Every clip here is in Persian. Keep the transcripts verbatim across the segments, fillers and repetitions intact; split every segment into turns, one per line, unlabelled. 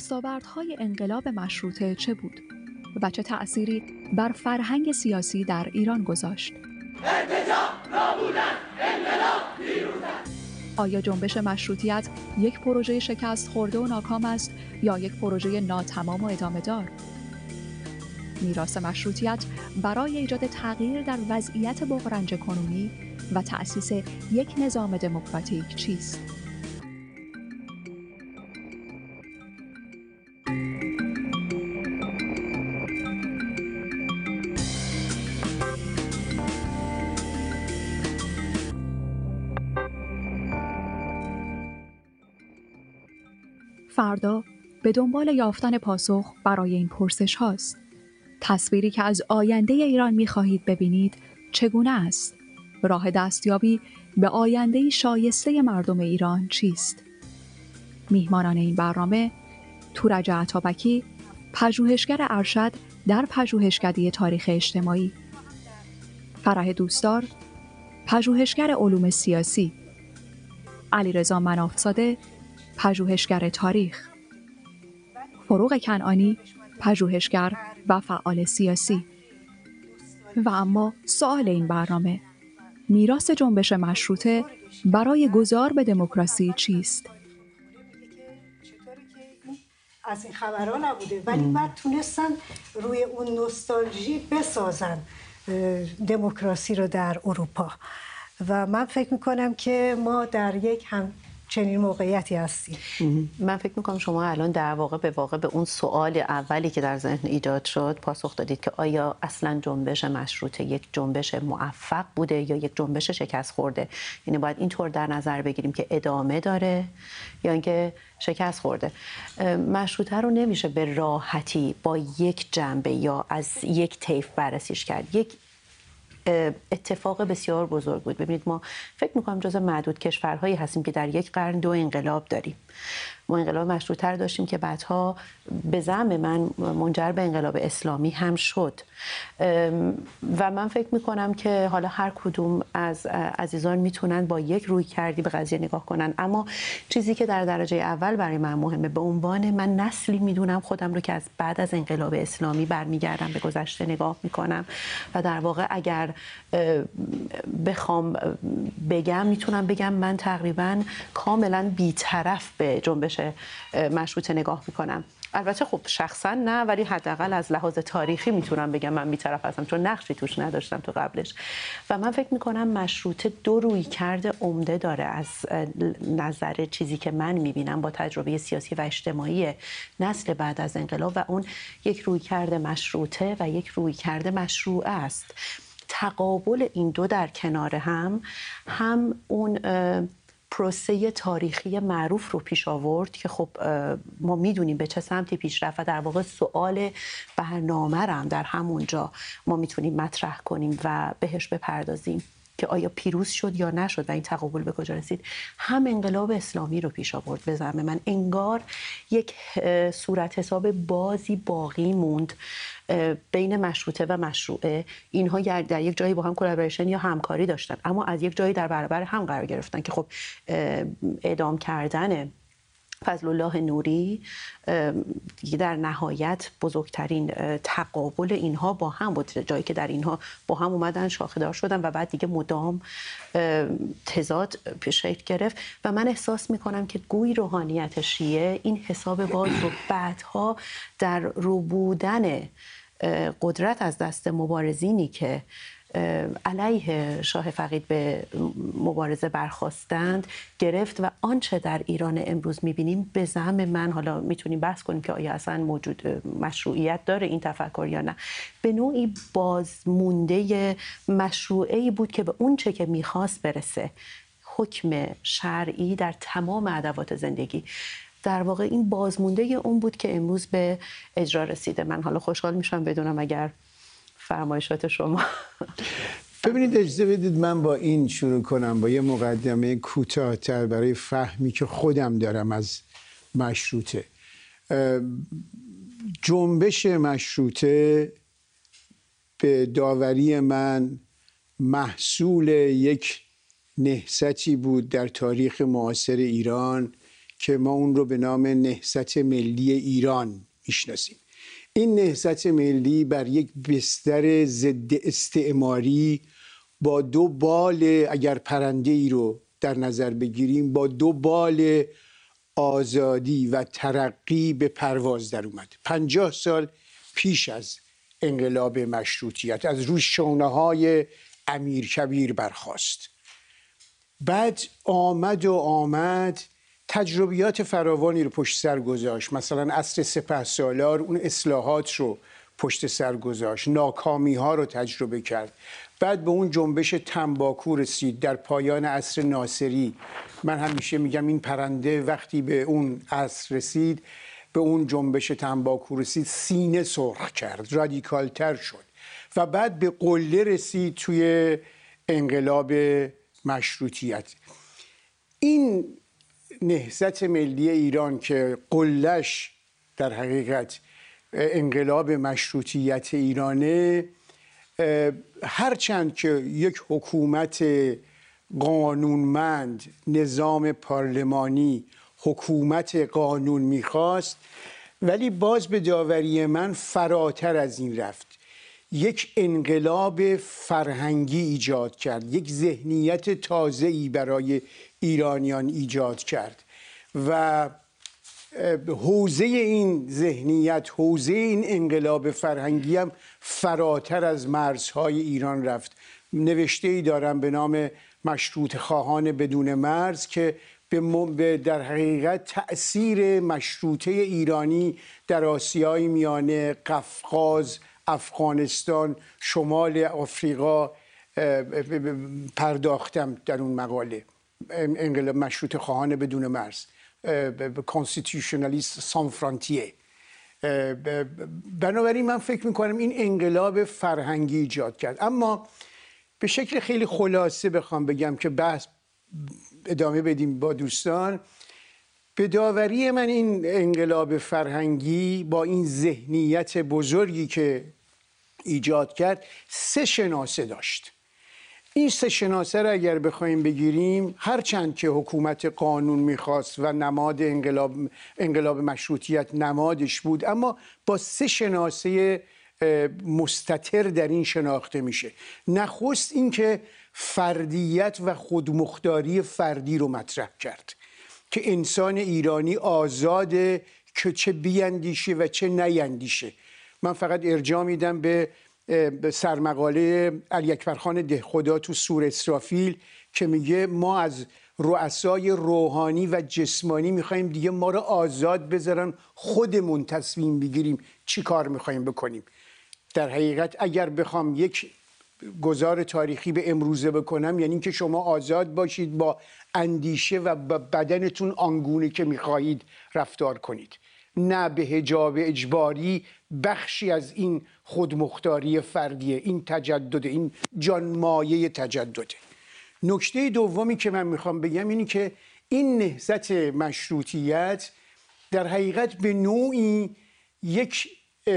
دستاوردهای انقلاب مشروطه چه بود و چه تأثیری بر فرهنگ سیاسی در ایران گذاشت؟ آیا جنبش مشروطیت یک پروژه شکست خورده و ناکام است یا یک پروژه ناتمام و ادامه دار؟ میراث مشروطیت برای ایجاد تغییر در وضعیت بغرنج کنونی و تأسیس یک نظام دموکراتیک چیست؟ فردا به دنبال یافتن پاسخ برای این پرسش هاست. تصویری که از آینده ایران می خواهید ببینید چگونه است؟ راه دستیابی به آینده شایسته مردم ایران چیست؟ میهمانان این برنامه تورج عطابکی، پژوهشگر ارشد در پژوهشکده تاریخ اجتماعی، فرح دوستدار، پژوهشگر علوم سیاسی، علیرضا منافزاده، پژوهشگر تاریخ، فروغ کنعانی، پژوهشگر و فعال سیاسی. و اما سوال این برنامه، میراث جنبش مشروطه برای گذار به دموکراسی چیست؟
از این خبرها نبوده ولی بعد تونستن روی اون نوستالژی بسازن دموکراسی رو در اروپا و من فکر میکنم که ما در یک هم چنین موقعیتی هستیم.
من فکر میکنم شما الان در واقع به واقع به اون سوال اولی که در ذهن ایجاد شد پاسخ دادید که آیا اصلا جنبش مشروطه یک جنبش موفق بوده یا یک جنبش شکست خورده. یعنی باید اینطور در نظر بگیریم که ادامه داره یا اینکه شکست خورده. مشروطه رو نمیشه به راحتی با یک جنبه یا از یک طیف بررسیش کرد. یک اتفاق بسیار بزرگ بود. ببینید ما فکر میکنم جز معدود کشورهایی هستیم که در یک قرن دو انقلاب داریم. ما انقلاب مشروطه رو داشتیم که بعدها به زعم من منجر به انقلاب اسلامی هم شد و من فکر میکنم که حالا هر کدوم از عزیزان میتونن با یک روی کردی به قضیه نگاه کنن، اما چیزی که در درجه اول برای من مهمه، به عنوان من نسلی میدونم خودم رو که از بعد از انقلاب اسلامی برمیگردم به گذشته نگاه میکنم و در واقع اگر بخوام بگم میتونم بگم من تقریبا کاملا بی‌طرف به جنبش مشروطه نگاه میکنم. البته خب شخصا نه، ولی حداقل از لحاظ تاریخی میتونم بگم من بی‌طرف هستم چون نقشی توش نداشتم تو قبلش. و من فکر میکنم مشروطه دو رویکرد عمده داره از نظر چیزی که من میبینم با تجربه سیاسی و اجتماعی نسل بعد از انقلاب و اون یک رویکرد مشروطه و یک رویکرد مشروعه است. تقابل این دو در کنار هم هم اون پروسه تاریخی معروف رو پیش آورد که خب ما میدونیم به چه سمتی پیش رفت و در واقع سوال برنامه رو هم در همونجا ما میتونیم مطرح کنیم و بهش بپردازیم که آیا پیروز شد یا نشد و این تقابل به کجا رسید. هم انقلاب اسلامی رو پیش آورد به زعم من. انگار یک صورت حساب بازی باقی موند بین مشروطه و مشروعه. اینها در یک جایی با هم کلابریشن یا همکاری داشتن اما از یک جایی در برابر هم قرار گرفتن که خب اعدام کردن فضل الله نوری در نهایت بزرگترین تقابل اینها با هم بود، جایی که در اینها با هم اومدن شاخه‌دار شدن و بعد دیگه مدام تضاد شکل گرفت و من احساس میکنم که گوی روحانیت شیعه این حساب باز رو بعدها در ربودن قدرت از دست مبارزینی که علیه شاه فقید به مبارزه برخاستند گرفت و آنچه در ایران امروز میبینیم به زعم من، حالا میتونیم بحث کنیم که آیا اصلا موجود مشروعیت داره این تفکر یا نه، به نوعی بازمونده مشروعی بود که به اون چه که میخواست برسه، حکم شرعی در تمام ادوات زندگی. در واقع این بازمونده اون بود که امروز به اجرا رسیده. من حالا خوشحال میشم بدونم اگر فرمایشات شما.
ببینید اجازه بدید من با این شروع کنم، با یه مقدمه کوتاه‌تر برای فهمی که خودم دارم از مشروطه. جنبش مشروطه به داوری من محصول یک نهضتی بود در تاریخ معاصر ایران که ما اون رو به نام نهضت ملی ایران میشناسیم. این نهضت ملی بر یک بستر ضد استعماری با دو بال، اگر پرنده ای رو در نظر بگیریم، با دو بال آزادی و ترقی به پرواز در اومد. پنجاه سال پیش از انقلاب مشروطیت از روی شانه های امیرکبیر برخاست. بعد آمد و آمد تجربیات فراوانی رو پشت سر گذاشت. مثلا عصر سپهسالار اون اصلاحات رو پشت سر گذاشت، ناکامی ها رو تجربه کرد. بعد به اون جنبش تنباکو رسید در پایان عصر ناصری. من همیشه میگم این پرنده وقتی به اون عصر رسید، به اون جنبش تنباکو رسید، سینه سرخ کرد، رادیکالتر شد و بعد به قله رسید توی انقلاب مشروطیت. این نهضت ملی ایران که قله‌اش در حقیقت انقلاب مشروطیت ایرانه، هرچند که یک حکومت قانونمند، نظام پارلمانی، حکومت قانون میخواست، ولی باز به داوری من فراتر از این رفت. یک انقلاب فرهنگی ایجاد کرد، یک ذهنیت تازه‌ای برای ایرانیان ایجاد کرد و حوزه این ذهنیت، حوزه این انقلاب فرهنگی هم فراتر از مرزهای ایران رفت. نوشته ای دارم به نام مشروط خواهان بدون مرز که به در حقیقت تأثیر مشروطه ایرانی در آسیای میانه، قفقاز، افغانستان، شمال آفریقا پرداختم در اون مقاله. انقلاب مشروط خواهان بدون مرز، کانستیتوشنالیست سان فرانتیه. بنابراین من فکر میکنم این انقلاب فرهنگی ایجاد کرد. اما به شکل خیلی خلاصه بخوام بگم که بحث ادامه بدیم با دوستان، به داوری من این انقلاب فرهنگی با این ذهنیت بزرگی که ایجاد کرد سه شناسه داشت. این سه شناسه را اگر بخوایم بگیریم، هرچند که حکومت قانون میخواست و نماد انقلاب انقلاب مشروطیت نمادش بود، اما با سه شناسه مستتر در این شناخته میشه. نخست این که فردیت و خودمختاری فردی رو مطرح کرد که انسان ایرانی آزاده که چه بیندیشه و چه نیندیشه. من فقط ارجاع میدم به سرمقاله علی اکبرخان دهخدا تو سور اسرافیل که میگه ما از رؤسای روحانی و جسمانی میخوایم دیگه ما رو آزاد بذارن، خودمون تصمیم بگیریم چی کار میخوایم بکنیم. در حقیقت اگر بخوام یک گزار تاریخی به امروزه بکنم، یعنی که شما آزاد باشید با اندیشه و بدنتون آنگونه که میخواهید رفتار کنید، نه به حجاب اجباری بخشی از این خودمختاری فردیه، این تجدد، این جانمایه تجدده. نکته دومی که من میخوام بگم اینی که این نهضت مشروطیت در حقیقت به نوعی یک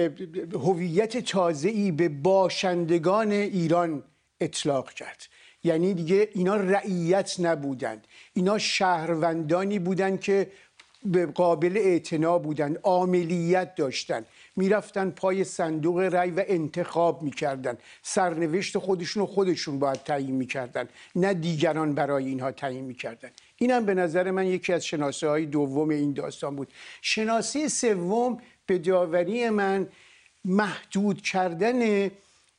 هویت تازه‌ای به باشندگان ایران اطلاق کرد. یعنی دیگه اینا رعیت نبودند، اینا شهروندانی بودند که به قابل اعتنا بودند، عاملیت داشتند، میرفتن پای صندوق رای و انتخاب میکردن، سرنوشت خودشون رو خودشون باید تعیین میکردن، نه دیگران برای اینها تعیین میکردن. اینم به نظر من یکی از شناسه های دوم این داستان بود. شناسه سوم به داوری من محدود کردن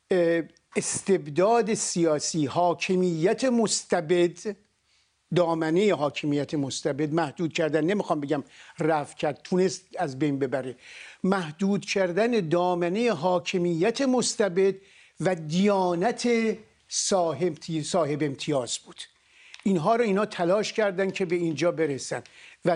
استبداد سیاسی، حاکمیت مستبد، دامنه حاکمیت مستبد محدود کردن، نمیخوام بگم رفع کرد، تونست از بین ببره، محدود کردن دامنه حاکمیت مستبد و دیانت صاحب صاحب امتیاز بود. اینها رو اینا تلاش کردن که به اینجا برسن و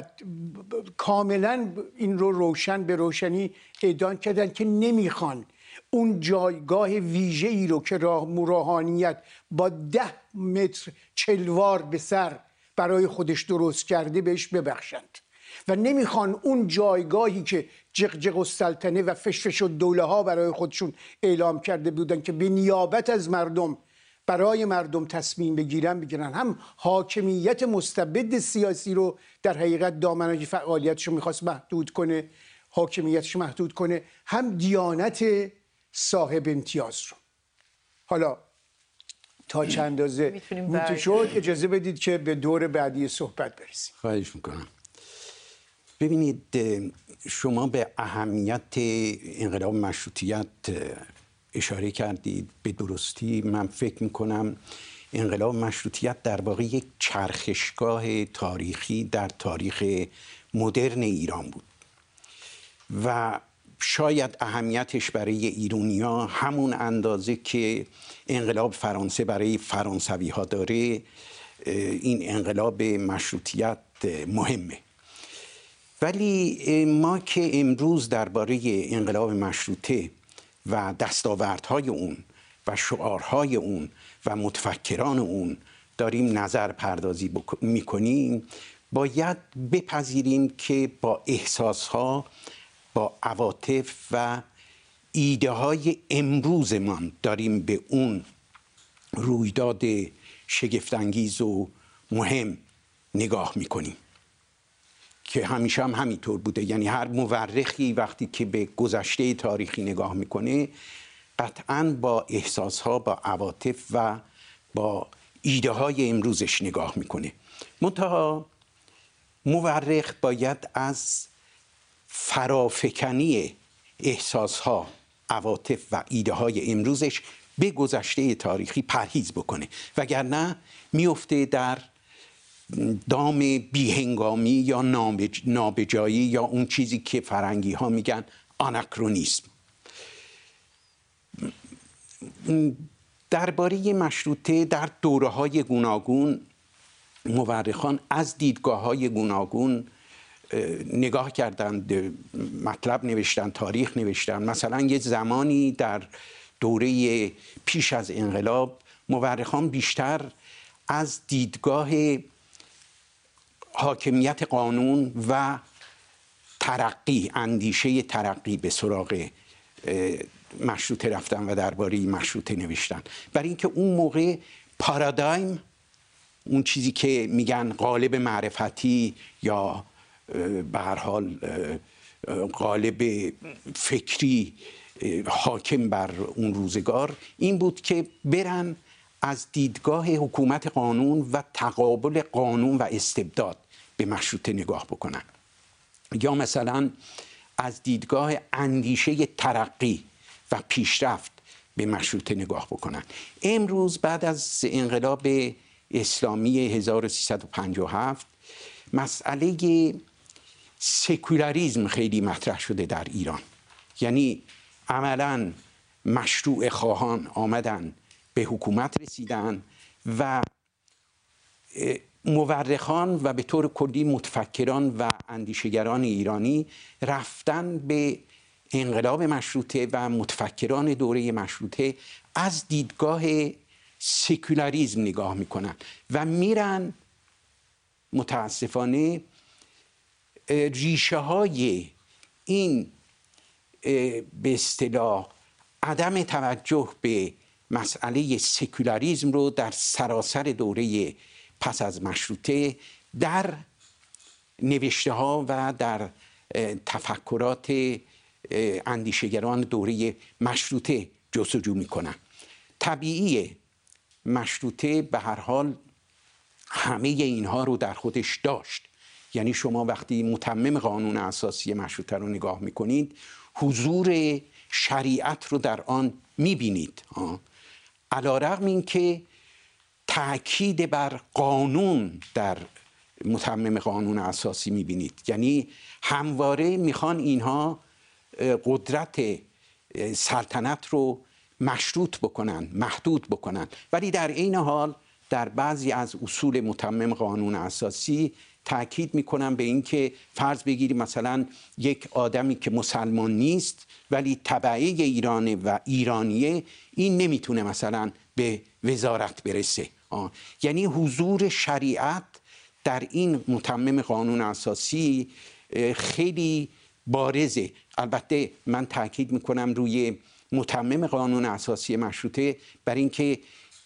کاملا این رو روشن به روشنی اعلام کردن که نمیخوان اون جایگاه ویژه‌ای رو که روحانیت با ده متر چلوار به سر برای خودش درست کرده بهش ببخشند و نمیخوان اون جایگاهی که جغجغ السلطنه و فشفش الدوله ها برای خودشون اعلام کرده بودن که به نیابت از مردم برای مردم تصمیم بگیرن بگیرن، هم حاکمیت مستبد سیاسی رو در حقیقت دامنه فعالیتش رو میخواست محدود کنه، حاکمیتش محدود کنه، هم دیانت صاحب امتیاز رو. حالا تا چند اندازه میتونه شد اجازه بدید که به دور بعدی صحبت برسیم.
خواهش میکنم. ببینید، شما به اهمیت انقلاب مشروطیت اشاره کردید به درستی. من فکر میکنم انقلاب مشروطیت در واقع یک چرخشگاه تاریخی در تاریخ مدرن ایران بود و شاید اهمیتش برای ایرانی‌ها همون اندازه که انقلاب فرانسه برای فرانسوی ها داره، این انقلاب مشروطیت مهمه. ولی ما که امروز درباره انقلاب مشروطه و دستاوردهای اون و شعارهای اون و متفکران اون داریم نظر پردازی میکنیم، باید بپذیریم که با احساسها، با عواطف و ایده های امروزمان داریم به اون رویداد شگفت‌انگیز و مهم نگاه میکنیم که همیشه هم همینطور بوده. یعنی هر مورخی وقتی که به گذشته تاریخی نگاه میکنه قطعاً با احساسها، با عواطف و با ایده های امروزش نگاه میکنه. منتها مورخ باید از فرافکنی احساسها، عواطف و ایده های امروزش به گذشته تاریخی پرهیز بکنه، وگرنه میفته در دام بیهنگامی یا نابجایی یا اون چیزی که فرنگی ها میگن آناکرونیسم. درباره مشروطه در دوره های گوناگون مورخان از دیدگاه های گوناگون نگاه کردند، مطلب نوشتن، تاریخ نوشتن. مثلا یه زمانی در دوره پیش از انقلاب مورخان بیشتر از دیدگاه حاکمیت قانون و ترقی، اندیشه ترقی به سراغ مشروطه رفتن و درباره مشروطه نوشتن، برای اینکه اون موقع پارادایم، اون چیزی که میگن قالب معرفتی یا به هر حال قالب فکری حاکم بر اون روزگار، این بود که برن از دیدگاه حکومت قانون و تقابل قانون و استبداد به مشروطه نگاه بکنن، یا مثلا از دیدگاه اندیشه ترقی و پیشرفت به مشروطه نگاه بکنن. امروز بعد از انقلاب اسلامی هزار و سیصد و پنجاه و هفت مسئله سکولاریسم خیلی مطرح شده در ایران. یعنی عملاً مشروع خواهان آمدن به حکومت رسیدن و مورخان و به طور کلی متفکران و اندیشگران ایرانی رفتن به انقلاب مشروطه و متفکران دوره مشروطه از دیدگاه سکولاریسم نگاه میکنن و میرن متاسفانه ریشه های این به اصطلاح عدم توجه به مسئله سکولاریسم رو در سراسر دوره پس از مشروطه در نوشته ها و در تفکرات اندیشگران دوره مشروطه جستجو میکنن. طبیعیه، مشروطه به هر حال همه اینها رو در خودش داشت. یعنی شما وقتی متمم قانون اساسی مشروطه رو نگاه میکنید، حضور شریعت رو در آن میبینید، علی‌رغم این که تأکید بر قانون در متمم قانون اساسی میبینید. یعنی همواره میخوان اینها قدرت سلطنت رو مشروط بکنن، محدود بکنن، ولی در این حال در بعضی از اصول متمم قانون اساسی تأکید میکنن به این که فرض بگیریم مثلا یک آدمی که مسلمان نیست ولی تبعه ایرانه و ایرانیه، این نمیتونه مثلا به وزارت برسه. آه. یعنی حضور شریعت در این متمم قانون اساسی خیلی بارزه. البته من تأکید میکنم روی متمم قانون اساسی مشروطه، بر اینکه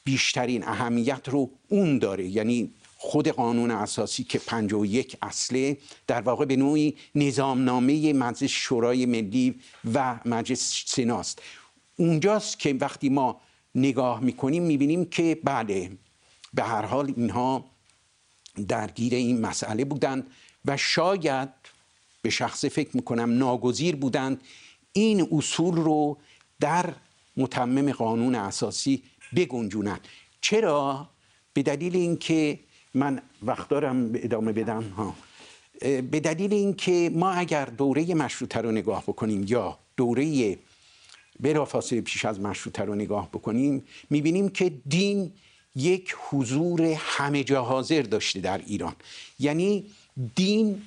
بیشترین اهمیت رو اون داره، یعنی خود قانون اساسی که پنجاه و یک اصله در واقع به نوعی نظامنامه مجلس شورای ملی و مجلس سناست. اونجاست که وقتی ما نگاه میکنیم میبینیم که بله به هر حال اینها درگیر این مسئله بودند و شاید به شخص فکر میکنم ناگزیر بودند این اصول رو در متمم قانون اساسی بگنجونند. چرا؟ به دلیل اینکه من وقت دارم ادامه بدم ها به دلیل اینکه ما اگر دوره مشروطه رو نگاه بکنیم یا دوره بلافاصله پیش از مشروطه رو نگاه بکنیم میبینیم که دین یک حضور همه جا حاضر داشته در ایران. یعنی دین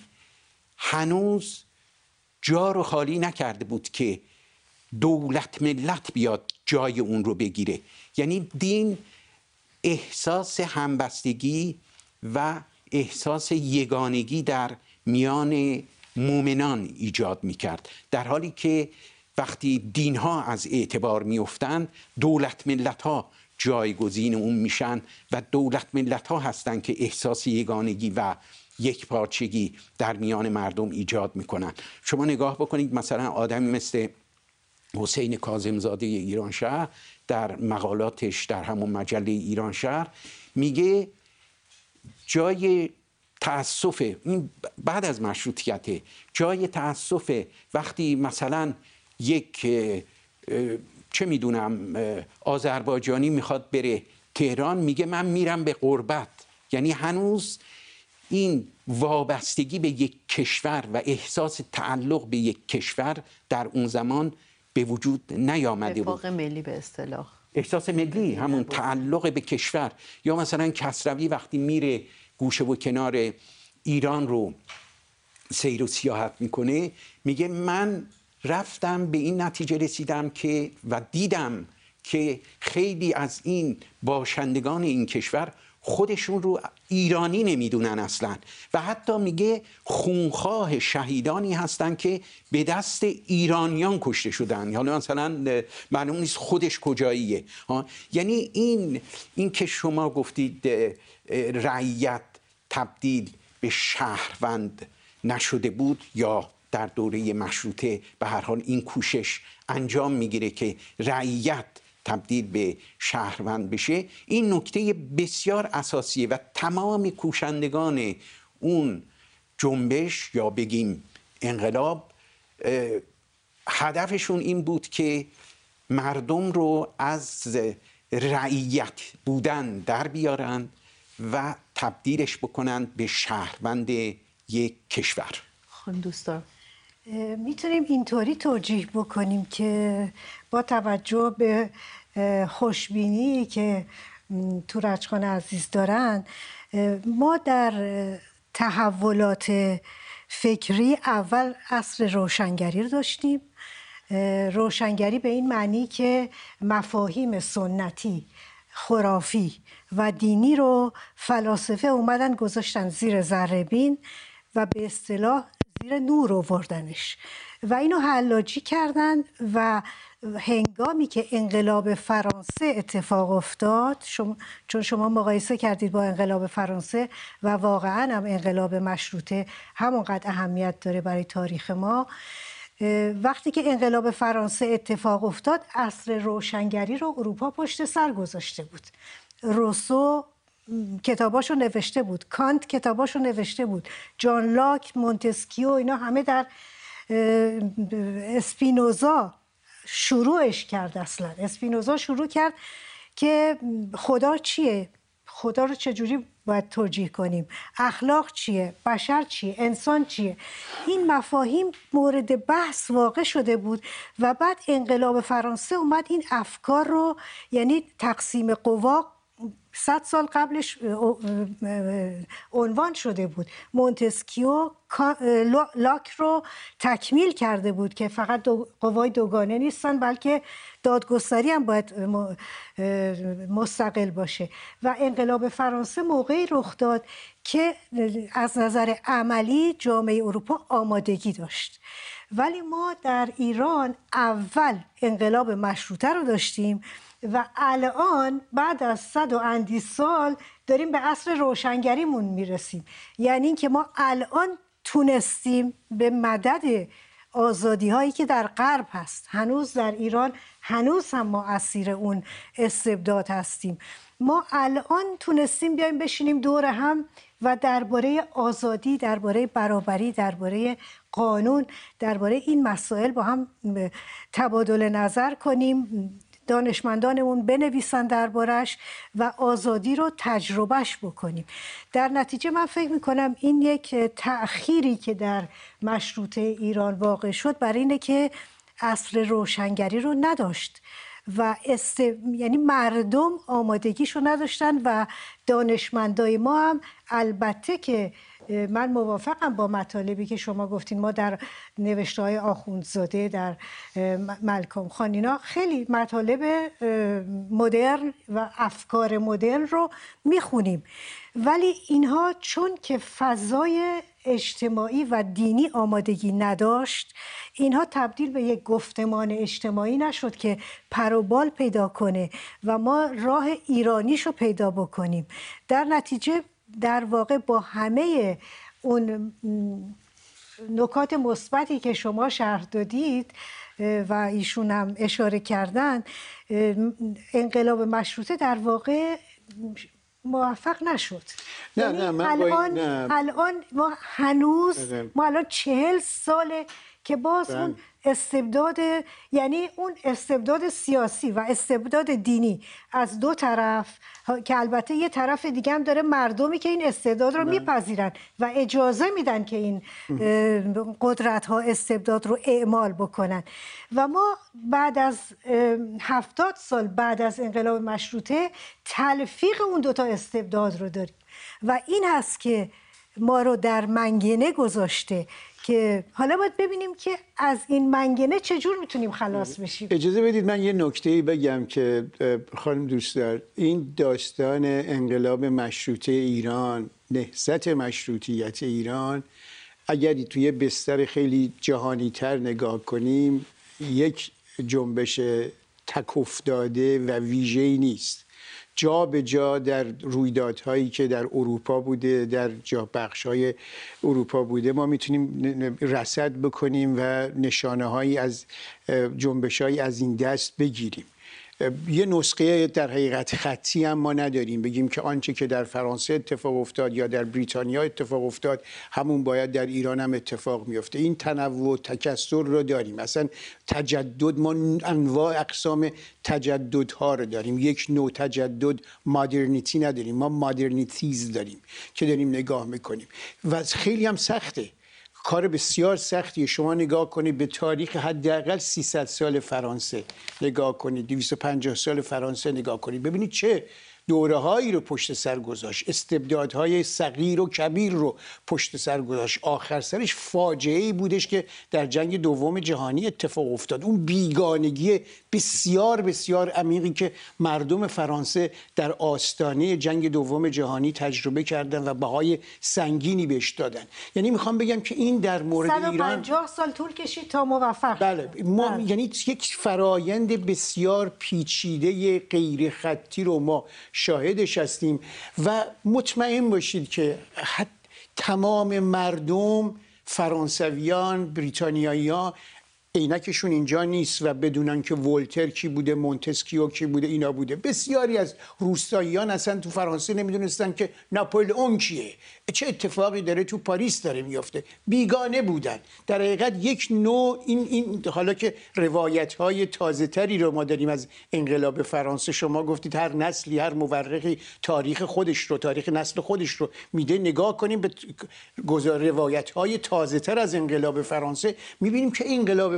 هنوز جا رو خالی نکرده بود که دولت ملت بیاد جای اون رو بگیره. یعنی دین احساس همبستگی و احساس یگانگی در میان مؤمنان ایجاد میکرد، در حالی که وقتی دینها از اعتبار میافتند دولت ملت ها جایگزین اون میشن و دولت ملت ها هستن که احساس یگانگی و یک پارچگی در میان مردم ایجاد میکنن. شما نگاه بکنید مثلا آدمی مثل حسین کاظمزاده ایرانشهر در مقالاتش در همون مجله ایرانشهر میگه جای تأسف، این بعد از مشروطیت، جای تأسف وقتی مثلا یک چه میدونم آذربایجانی میخواد بره تهران میگه من میرم به غربت. یعنی هنوز این وابستگی به یک کشور و احساس تعلق به یک کشور در اون زمان به وجود نیامده بود.
اتفاق ملی به اصطلاح،
احساس ملی، همون تعلق به کشور. یا مثلا کسروی وقتی میره گوشه و کنار ایران رو سیر و سیاحت میکنه میگه من رفتم به این نتیجه رسیدم که و دیدم که خیلی از این باشندگان این کشور خودشون رو ایرانی نمیدونن اصلا و حتی میگه خونخواه شهیدانی هستن که به دست ایرانیان کشته شدن. حالا مثلا معلوم نیست خودش کجاییه. یعنی این این که شما گفتید رعیت تبدیل به شهروند نشده بود یا در دوره مشروطه به هر حال این کوشش انجام میگیره که رعیت تبدیل به شهروند بشه، این نکته بسیار اساسیه و تمام کوشندگان اون جنبش یا بگیم انقلاب هدفشون این بود که مردم رو از رعیت بودن در بیارن و تبدیلش بکنن به شهروند یک کشور.
خانم دوستان
میتونیم اینطوری توجیه بکنیم که با توجه به خوشبینی که تورجخان عزیز دارن، ما در تحولات فکری اول عصر روشنگری رو داشتیم. روشنگری به این معنی که مفاهیم سنتی، خرافی و دینی رو فلاسفه اومدن گذاشتن زیر ذره‌بین و به اصطلاح زیر نور آوردنش و اینو حلاجی کردن. و هنگامی که انقلاب فرانسه اتفاق افتاد، شما چون شما مقایسه کردید با انقلاب فرانسه و واقعا هم انقلاب مشروطه همونقدر اهمیت داره برای تاریخ ما، وقتی که انقلاب فرانسه اتفاق افتاد عصر روشنگری رو اروپا پشت سر گذاشته بود. روسو کتاباشو نوشته بود، کانت کتاباشو نوشته بود، جان لاک، مونتسکیو، اینا همه در اسپینوزا شروعش کرد. اصلا اسپینوزا شروع کرد که خدا چیه، خدا رو چجوری باید توجیه کنیم، اخلاق چیه، بشر چیه، انسان چیه. این مفاهیم مورد بحث واقع شده بود و بعد انقلاب فرانسه اومد این افکار رو، یعنی تقسیم قوا صد سال قبلش عنوان شده بود. مونتسکیو لاک رو تکمیل کرده بود که فقط دو قوای دوگانه نیستن بلکه دادگستری هم باید مستقل باشه. و انقلاب فرانسه موقعی رخ داد که از نظر عملی جامعه اروپا آمادگی داشت ولی ما در ایران اول انقلاب مشروطه رو داشتیم و الان بعد از صد و اندی سال داریم به عصر روشنگریمون میرسیم. یعنی اینکه ما الان تونستیم به مدد آزادی هایی که در غرب هست، هنوز در ایران هنوز هم ما اسیر اون استبداد هستیم، ما الان تونستیم بیایم بشینیم دور هم و درباره آزادی، درباره برابری، درباره قانون، درباره این مسائل با هم تبادل نظر کنیم، دانشمندانمون بنویسن دربارش و آزادی رو تجربهش بکنیم. در نتیجه من فکر میکنم این یک تأخیری که در مشروطه ایران واقع شد برای اینه که عصر روشنگری رو نداشت و است... یعنی مردم آمادگیشو نداشتن و دانشمندای ما هم البته که من موافقم با مطالبی که شما گفتین. ما در نوشته‌های آخوندزاده، در ملکم خان، اینا خیلی مطالب مدرن و افکار مدرن رو میخونیم، ولی اینها چون که فضای اجتماعی و دینی آمادگی نداشت، اینها تبدیل به یک گفتمان اجتماعی نشد که پر و بال پیدا کنه و ما راه ایرانیشو پیدا بکنیم. در نتیجه در واقع با همه اون نکات مثبتی که شما شرح دادید و ایشون هم اشاره کردن، انقلاب مشروطه در واقع موفق نشد.
نه
یعنی
نه من
الان,
نه.
الان ما هنوز ما الان چهل ساله که باز
بله.
اون استبداد، یعنی اون استبداد سیاسی و استبداد دینی از دو طرف، که البته یه طرف دیگه هم داره مردمی که این استبداد رو میپذیرن و اجازه میدن که این قدرت ها استبداد رو اعمال بکنن و ما بعد از هفتاد سال بعد از انقلاب مشروطه تلفیق اون دوتا استبداد رو داریم و این هست که ما رو در منگنه گذاشته که حالا باید ببینیم که از این منگنه چجور میتونیم خلاص بشیم.
اجازه بدید من یه نکته‌ای بگم که خانم دوستدار، این داستان انقلاب مشروطه ایران، نهضت مشروطیت ایران، اگر توی بستر خیلی جهانی‌تر نگاه کنیم، یک جنبش تک افتاده و ویژه‌ای نیست. جا به جا در رویدادهایی که در اروپا بوده، در جا بخش‌های اروپا بوده، ما میتونیم رصد بکنیم و نشانه‌هایی از جنبش‌هایی از این دست بگیریم. یه نسخه در حقیقت خطی هم ما نداریم بگیم که آنچه که در فرانسه اتفاق افتاد یا در بریتانیا اتفاق افتاد همون باید در ایران هم اتفاق میفته. این تنوع تکثر رو داریم. اصلا تجدد، ما انواع اقسام تجددها رو داریم. یک نوع تجدد مدرنیتی نداریم، ما مدرنیتیز داریم که داریم نگاه میکنیم و خیلی هم سخته، کار بسیار سختیه. شما نگاه کنید به تاریخ حداقل سیصد سال فرانسه نگاه کنید، دویست و پنجاه سال فرانسه نگاه کنید، ببینید چه دوره‌هایی رو پشت سر گذاشت، استبدادهای صغیر و کبیر رو پشت سر گذاشت. آخر سرش فاجعه‌ای بودش که در جنگ دوم جهانی اتفاق افتاد. اون بیگانگی بسیار بسیار عمیقی که مردم فرانسه در آستانه جنگ دوم جهانی تجربه کردن و بهای سنگینی بهش دادن. یعنی میخوام بگم که این در مورد ایران
صد و پنجاه سال طول کشید تا موفق.
بله ما
بله.
یعنی یک فرایند بسیار پیچیده غیر خطی رو ما شاهدش هستیم و مطمئن باشید که تمام مردم، فرانسویان، بریتانیایی‌ها، عینکشون اینجا نیست و بدونن که ولتر کی بوده، مونتسکیو کی بوده، اینا بوده. بسیاری از روستاییان اصلا تو فرانسه نمیدونستن که ناپلئون کیه، چه اتفاقی داره تو پاریس داره میفته. بیگانه بودن. در حقیقت یک نوع این این حالا که روایت‌های تازه‌تری رو ما داریم از انقلاب فرانسه، شما گفتید هر نسلی، هر مورخی تاریخ خودش رو، تاریخ نسل خودش رو میده. نگاه کنیم به گزار روایت‌های تازه‌تر از انقلاب فرانسه، می‌بینیم که انقلاب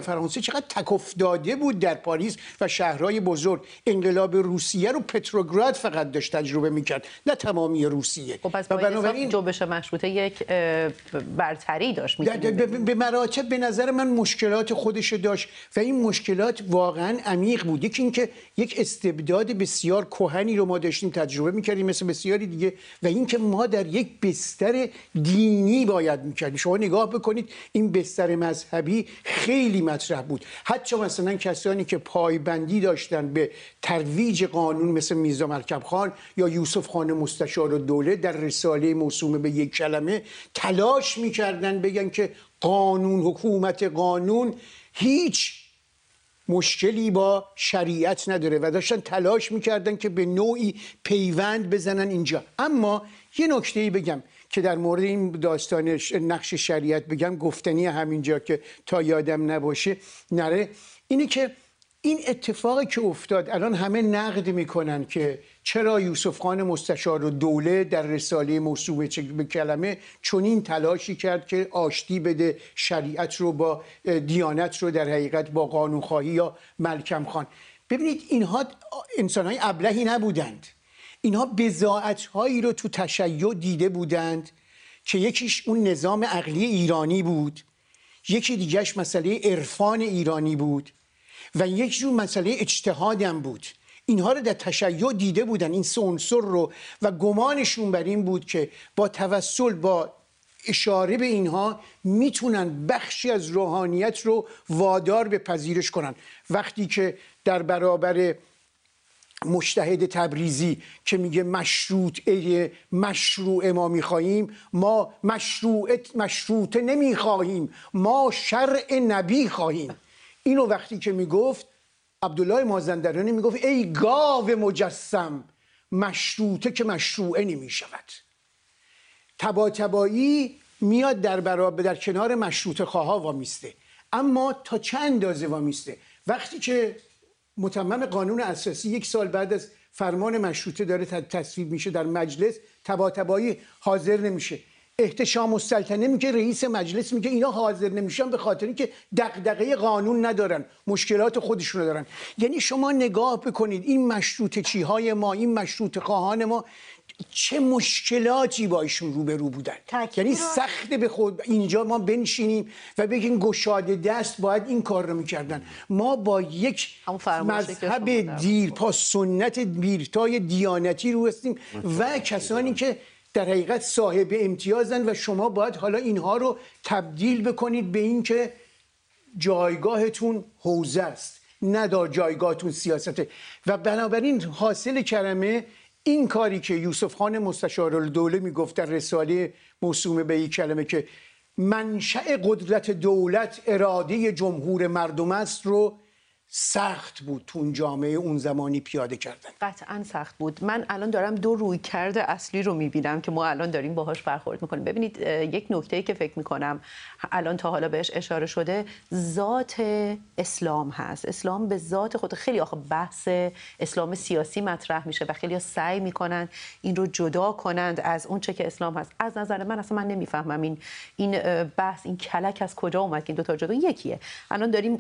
فرانسه چقدر تک افتاده بود در پاریس و شهرهای بزرگ. انقلاب روسیه رو پتروگراد فقط داشت تجربه میکرد، نه تمامی روسیه.
خب پس بنابراین جنبش مشروطه یک برتری داشت.
به مراتب به نظر من مشکلات خودش داشت و این مشکلات واقعا عمیق بود. یکی اینکه یک استبداد بسیار کهنی رو ما داشتیم تجربه میکردیم مثل بسیاری دیگه، و اینکه ما در یک بستر دینی باید میکردیم. شما نگاه بکنید این بستر مذهبی خیلی مطرح بود. حتی مثلا کسانی که پایبندی داشتن به ترویج قانون مثل میرزا ملکم خان یا یوسف خان مستشارالدوله در رساله موسومه به یک کلمه تلاش میکردن بگن که قانون، حکومت قانون هیچ مشکلی با شریعت نداره و داشتن تلاش میکردن که به نوعی پیوند بزنن اینجا. اما یه نکته‌ای بگم که در مورد این داستان نقش شریعت بگم، گفتنی همینجا که تا یادم نباشه نره، اینه که این اتفاقی که افتاد الان همه نقد میکنن که چرا یوسف خان مستشارالدوله در رساله موسومه به کلمه چنین تلاشی کرد که آشتی بده شریعت رو با دیانت رو در حقیقت با قانونخواهی یا ملکم خان. ببینید اینها انسانهای ابلهی نبودند، اینها بضاعت‌هایی رو تو تشیع دیده بودند که یکیش اون نظام عقلی ایرانی بود، یکی دیگهش مسئله عرفان ایرانی بود و یک جور مسئله اجتهاد هم بود. اینها رو در تشیع دیده بودن، این سه عنصر رو، و گمانشون بر این بود که با توسل با اشاره به اینها میتونن بخشی از روحانیت رو وادار به پذیرش کنن. وقتی که در برابر مجتهد تبریزی که میگه مشروطه مشروع ما میخواهیم، ما مشروعت مشروطه نمیخواهیم، ما شرع نبی خواهیم، اینو وقتی که میگفت عبدالله مازندرانی میگفت ای گاو مجسم، مشروطه که مشروعه نمیشود. طباطبایی میاد در برابر در کنار مشروطه خواها وامیسته، اما تا چند اندازه وامیسته؟ وقتی که متمم قانون اساسی یک سال بعد از فرمان مشروطه داره تصویب میشه در مجلس، طباطبایی حاضر نمیشه. احتشام السلطنه میگه، رئیس مجلس میگه اینا حاضر نمیشن به خاطر اینکه دغدغه قانون ندارن، مشکلات خودشونو دارن. یعنی شما نگاه بکنید این مشروطه چیهای ما، این مشروطه خواهان ما چه مشکلاتی با ایشون روبرو بودن. یعنی سخت به خود اینجا ما بنشینیم و بگیم گشاده دست باید این کار رو میکردن. ما با یک مذهب دیرپا سنت دیرپای دیانتی رو هستیم و کسانی که در حقیقت صاحب امتیازن و شما باید حالا اینها رو تبدیل بکنید به این که جایگاهتون حوزه است، نه جایگاهتون سیاسته. و بنابراین حاصل کلمه این کاری که یوسف خان مستشارالدوله میگفت در رساله موسومه به یک کلمه که منشأ قدرت دولت اراده جمهور مردم است رو سخت بود تو اون جامعه اون زمانی پیاده کردن.
قطعا سخت بود. من الان دارم دو رویکرد اصلی رو میبینم که ما الان داریم باهاش برخورد میکنیم. ببینید یک نکته‌ای که فکر میکنم الان تا حالا بهش اشاره شده، ذات اسلام هست. اسلام به ذات خود، خیلی آخه بحث اسلام سیاسی مطرح میشه و خیلی سعی میکنن این رو جدا کنند از اون چه که اسلام هست. از نظر من اصلا من نمیفهمم این این بحث، این کلک از کجا اومد که این دو تا جدا یکیه. الان داریم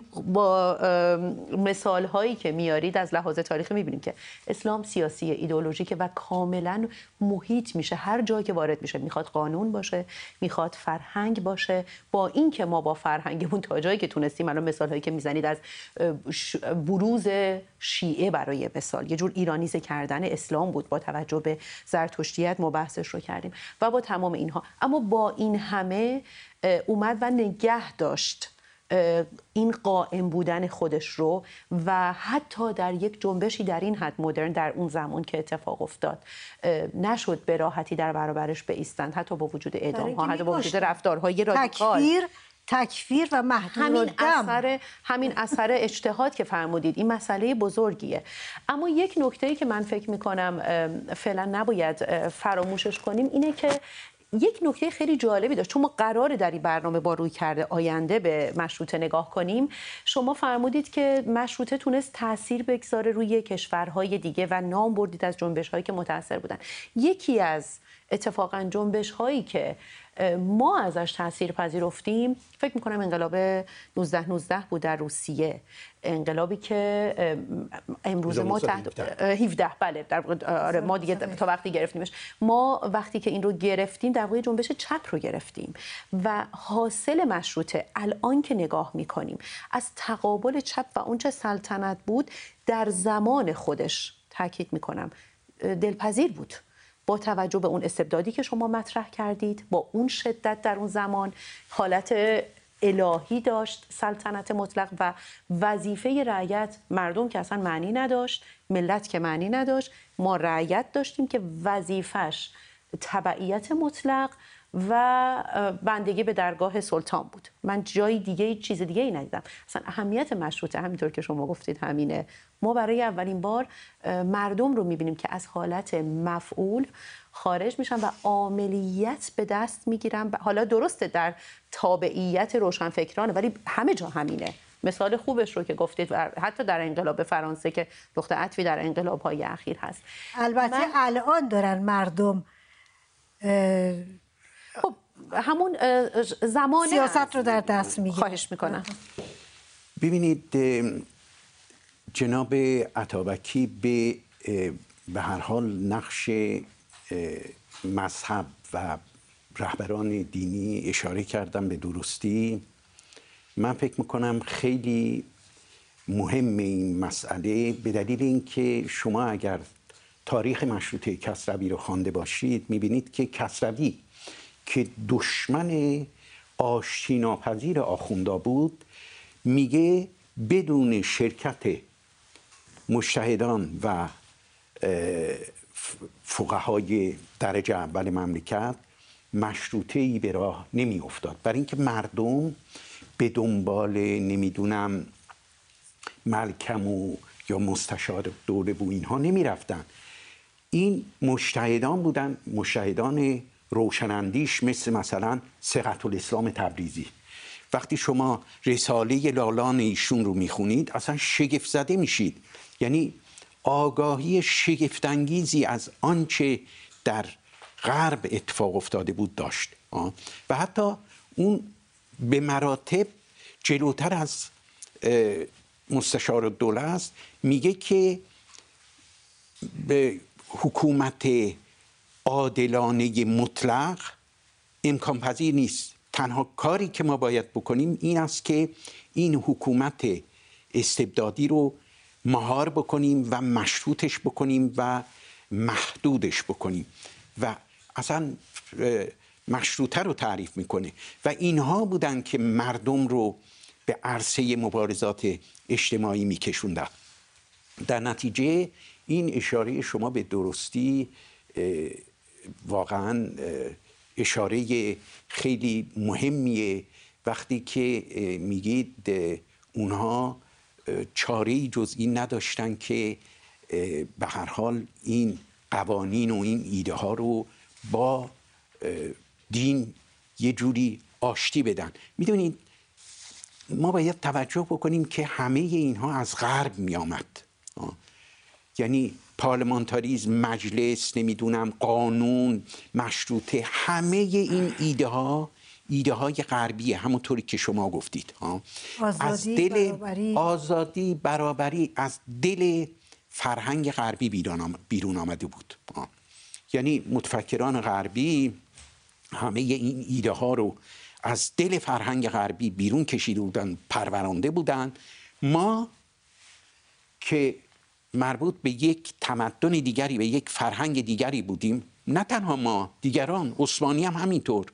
با مثال هایی که میارید از لحاظ تاریخی میبینیم که اسلام سیاسی، ایدئولوژیکه و کاملا محیط میشه. هر جایی که وارد میشه میخواد قانون باشه، میخواد فرهنگ باشه. با این که ما با فرهنگمون تا جایی که تونستیم، الان مثال هایی که میزنید از بروز شیعه برای مثال، یه جور ایرانیزه کردن اسلام بود با توجه به زرتشتیت، ما بحثش رو کردیم و با تمام اینها. اما با این همه اومد و نگه داشت این قائم بودن خودش رو و حتی در یک جنبشی در این حد مدرن در اون زمان که اتفاق افتاد نشد به راحتی در برابرش بایستند، حتی با وجود اعدام ها، حتی با وجود رفتارهای رادیکال،
تکفیر تکفیر و محدود
همین
دم.
اثر همین اثر اجتهاد که فرمودید این مسئله بزرگیه. اما یک نکته‌ای که من فکر می‌کنم فعلا نباید فراموشش کنیم اینه که یک نکته خیلی جالبی داشت، چون ما قراره در این برنامه با روی کرده آینده به مشروطه نگاه کنیم. شما فرمودید که مشروطه تونست تأثیر بگذاره روی کشورهای دیگه و نام بردید از جنبش‌هایی که متأثر بودن. یکی از اتفاقا جنبش هایی که ما ازش تاثیر پذیرفتیم، فکر میکنم انقلاب نوزده نوزده بود در روسیه، انقلابی که امروز ما تحت هفده بله در آره ما دیگه تا وقتی گرفتیمش، ما وقتی که این رو گرفتیم در واقع جنبش چپ رو گرفتیم و حاصل مشروطه الان که نگاه میکنیم از تقابل چپ و اونچه سلطنت بود در زمان خودش، تاکید میکنم دلپذیر بود، با توجه به اون استبدادی که شما مطرح کردید، با اون شدت در اون زمان، حالت الهی داشت سلطنت مطلق و وظیفه رعیت، مردم که اصلا معنی نداشت، ملت که معنی نداشت، ما رعیت داشتیم که وظیفش تبعیت مطلق و بندگی به درگاه سلطان بود. من جای دیگه چیز دیگه ای ندیدم. اصلا اهمیت مشروطه همینطور که شما گفتید همینه. ما برای اولین بار مردم رو میبینیم که از حالت مفعول خارج میشن و عاملیت به دست میگیرن. حالا درسته در تابعیت روشنفکرانه، ولی همه جا همینه. مثال خوبش رو که گفتید و حتی در انقلاب فرانسه که نقطه عطفی در انقلاب‌های اخیر هست.
البته من... الان دارن مردم
خب همون زمان
سیاست رو در دست میگیرن.
خواهش میکنم.
ببینید جناب عطابکی به به هر حال نقش مذهب و رهبران دینی اشاره کردن به درستی. من فکر میکنم خیلی مهم این مسئله، به دلیل اینکه شما اگر تاریخ مشروطه کسروی رو خوانده باشید میبینید که کسروی که دشمن آشتی ناپذیر آخوندا بود، میگه بدون شرکت مجتهدان و فقهای درجه اول مملکت مشروطه‌ای به راه نمی افتاد. برای اینکه مردم به دنبال نمیدونم ملکم و یا مستشار دوله و اینها نمی رفتن. این مجتهدان بودن، مجتهدان روشناندیش، مثل مثلا ثقة الاسلام تبریزی. وقتی شما رساله لالان ایشون رو میخونید اصلا شگفت زده میشید. یعنی آگاهی شگفت‌انگیزی از آنچه در غرب اتفاق افتاده بود داشت و حتی اون به مراتب جلوتر از مستشار الدوله است. میگه که به حکومت عادلانه مطلق امکان پذیر نیست. تنها کاری که ما باید بکنیم این است که این حکومت استبدادی رو مهار بکنیم و مشروطش بکنیم و محدودش بکنیم و اصلا مشروطه رو تعریف میکنه و اینها بودن که مردم رو به عرصه مبارزات اجتماعی میکشوندن. در نتیجه این اشاره شما به درستی واقعا اشاره خیلی مهمیه وقتی که میگید اونها چاره‌ای جز این نداشتن که به هر حال این قوانین و این ایده ها رو با دین یه جوری آشتی بدن. میدونید ما باید توجه بکنیم که همه اینها از غرب می آمد. یعنی پارلمانتاریسم، مجلس، نمیدونم قانون، مشروطه، همه این ایده ها ایده های غربیه، همونطوری که شما گفتید.
آزادی،
از دل
برابری.
آزادی، برابری از دل فرهنگ غربی بیرون آمده بود. یعنی متفکران غربی همه این ایده ها رو از دل فرهنگ غربی بیرون کشیده بودن، پرورانده بودن. ما که مربوط به یک تمدن دیگری، به یک فرهنگ دیگری بودیم، نه تنها ما، دیگران، عثمانی هم همینطور،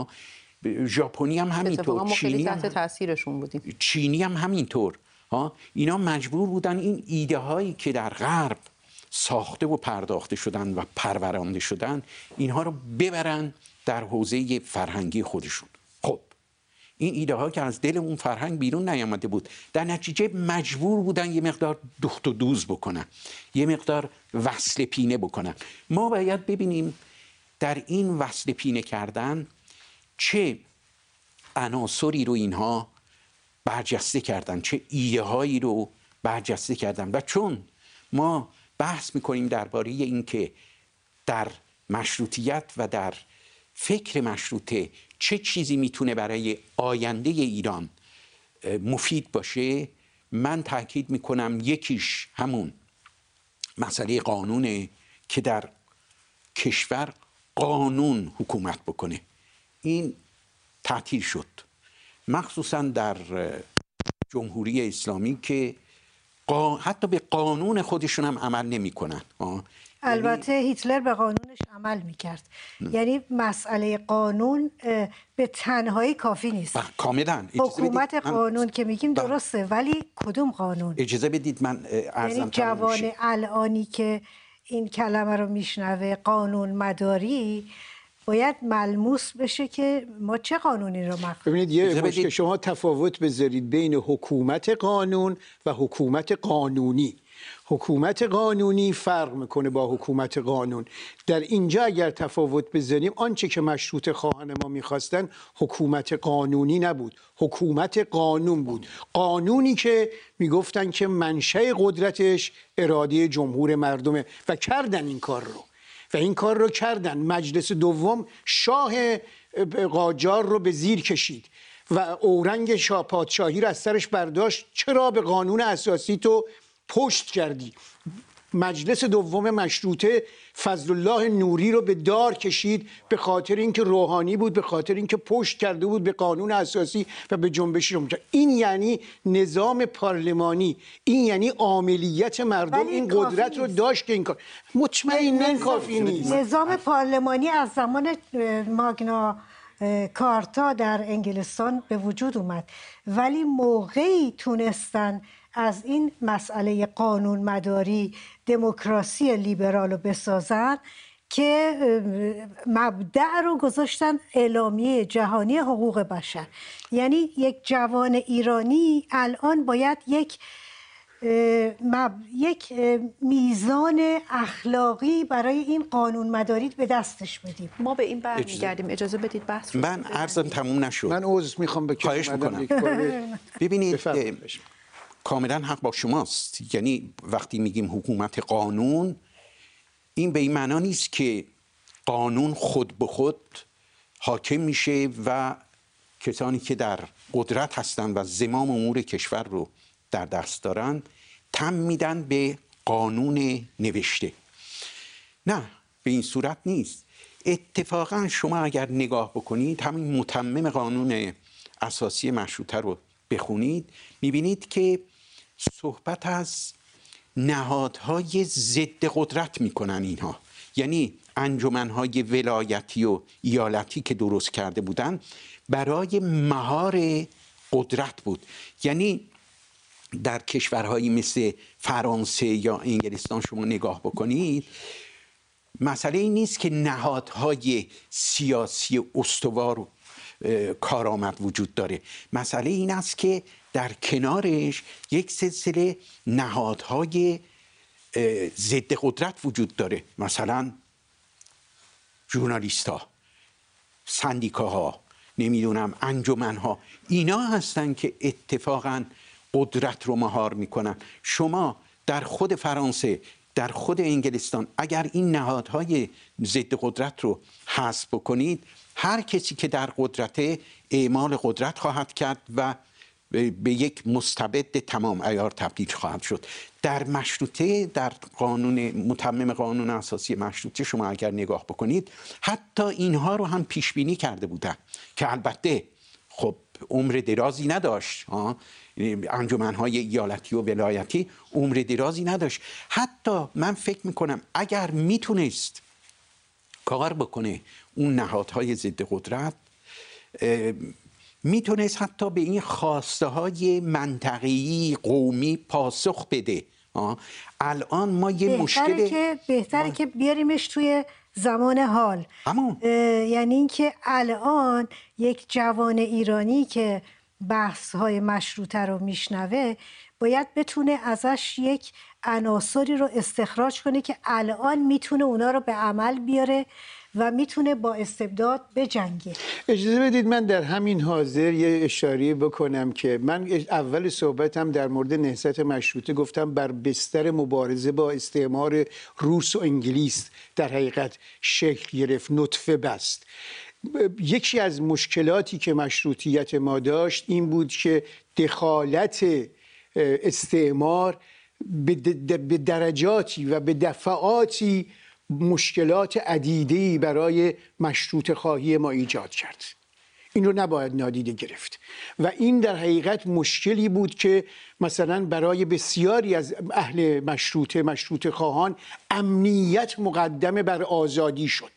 ژاپنی هم همینطور، چینی هم
تحت تاثیرشون بودیم،
چینی هم همینطور. اینا مجبور بودن این ایده هایی که در غرب ساخته و پرداخته شدن و پرورانده شدن اینها رو ببرن در حوزه فرهنگی خودشون. خب این ایده ها که از دل اون فرهنگ بیرون نیامده بود، در نتیجه مجبور بودن یه مقدار دوخت و دوز بکنن، یه مقدار وصل پینه بکنن. ما باید ببینیم در این وصل پینه کردن چه عناصری رو اینها برجسته کردن، چه ایده هایی رو برجسته کردن. و چون ما بحث میکنیم درباره این که در مشروطیت و در فکر مشروطه چه چیزی میتونه برای آینده ایران مفید باشه، من تاکید میکنم یکیش همون مسئله قانونه که در کشور قانون حکومت بکنه. این تعطیل شد، مخصوصا در جمهوری اسلامی که قا... حتی به قانون خودشون هم عمل نمی کنن.
البته یعنی... هیتلر به قانونش عمل میکرد. یعنی مسئله قانون به تنهایی کافی نیست.
کاملا
حکومت قانون من... که میگیم درسته، ولی کدوم قانون؟
اجازه بدید من عرضم
یعنی جوان الانی که این کلمه رو میشنوه قانون مداری، باید ملموس بشه که ما چه قانونی رو مخ...
ببینید یه مشکل، شما تفاوت بذارید بین حکومت قانون و حکومت قانونی. حکومت قانونی فرق میکنه با حکومت قانون. در اینجا اگر تفاوت بذاریم، آنچه که مشروطه خواهان ما میخواستن حکومت قانونی نبود، حکومت قانون بود. قانونی که میگفتن که منشأ قدرتش اراده جمهور مردمه و کردن این کار رو و این کار رو کردن. مجلس دوم شاه قاجار رو به زیر کشید و اورنگ شاه پادشاهی رو از سرش برداشت. چرا به قانون اساسی تو پشت کردی؟ مجلس دوم مشروطه فضل الله نوری رو به دار کشید به خاطر اینکه روحانی بود، به خاطر اینکه پشت کرده بود به قانون اساسی و به جنبش جمهوری. این یعنی نظام پارلمانی، این یعنی عاملیت مردم این قدرت رو داشت که این کار. مطمئناً کافی نیست.
نظام پارلمانی از زمان ماگنا کارتا در انگلستان به وجود اومد، ولی موقعی تونستن از این مسئله قانون مداری دموکراسی لیبرال رو بسازن که مبدأ رو گذاشتن اعلامیه جهانی حقوق بشر. یعنی یک جوان ایرانی الان باید یک مب... یک میزان اخلاقی برای این قانون مداری به دستش بدیم.
ما به این برمیگردیم. اجازه بدید بحث رو
من عرضم تموم نشد.
من عذر میخوام، به
خواهش میکنم. ببینید کاملا حق با شماست. یعنی وقتی میگیم حکومت قانون، این به این معنا نیست که قانون خود به خود حاکم میشه و کسانی که در قدرت هستن و زمام امور کشور رو در دست دارن تم میدن به قانون نوشته. نه، به این صورت نیست. اتفاقا شما اگر نگاه بکنید همین متمم قانون اساسی مشروطه رو بخونید، میبینید که صحبت از نهادهای ضد قدرت میکنن اینها. یعنی انجمنهای ولایتی و ایالتی که درست کرده بودن برای مهار قدرت بود. یعنی در کشورهایی مثل فرانسه یا انگلستان شما نگاه بکنید، مسئله این نیست که نهادهای سیاسی استوار و کارآمد وجود داره. مسئله این است که در کنارش یک سلسله نهادهای ضد قدرت وجود داره. مثلا ژورنالیست ها، سندیکاها، نمیدونم انجمنها، اینا هستن که اتفاقا قدرت رو مهار میکنن. شما در خود فرانسه، در خود انگلستان اگر این نهادهای ضد قدرت رو حذف بکنید، هر کسی که در قدرت اعمال قدرت خواهد کرد و به یک مستبد تمام عیار تبدیل خواهد شد. در مشروطه، در قانون متمم قانون اساسی مشروطه شما اگر نگاه بکنید، حتی اینها رو هم پیش بینی کرده بودن که البته خب عمر درازی نداشت. انجمنهای ایالتی و ولایتی عمر درازی نداشت. حتی من فکر میکنم اگر میتونست کار بکنه اون نهادهای ضد قدرت، میتونست حتی به این خواسته های منطقه‌ای قومی پاسخ بده. آه. الان ما یه
بهتره
مشکل
که بهتره ما... که بیاریمش توی زمان حال. یعنی اینکه الان یک جوان ایرانی که بحث های مشروطه رو میشنوه باید بتونه ازش یک عناصری رو استخراج کنه که الان میتونه اونا رو به عمل بیاره و میتونه با استبداد بجنگه.
اجازه بدید من در همین حاضر یه اشاره بکنم که من اول صحبتم در مورد نهضت مشروطه گفتم بر بستر مبارزه با استعمار روس و انگلیس در حقیقت شکل گرفت، نطفه بست. یکی از مشکلاتی که مشروطیت ما داشت این بود که دخالت استعمار به درجاتی و به دفعاتی مشکلات عدیده‌ای برای مشروطه خواهی ما ایجاد کرد. این رو نباید نادیده گرفت و این در حقیقت مشکلی بود که مثلا برای بسیاری از اهل مشروطه مشروطه خواهان امنیت مقدم بر آزادی شد.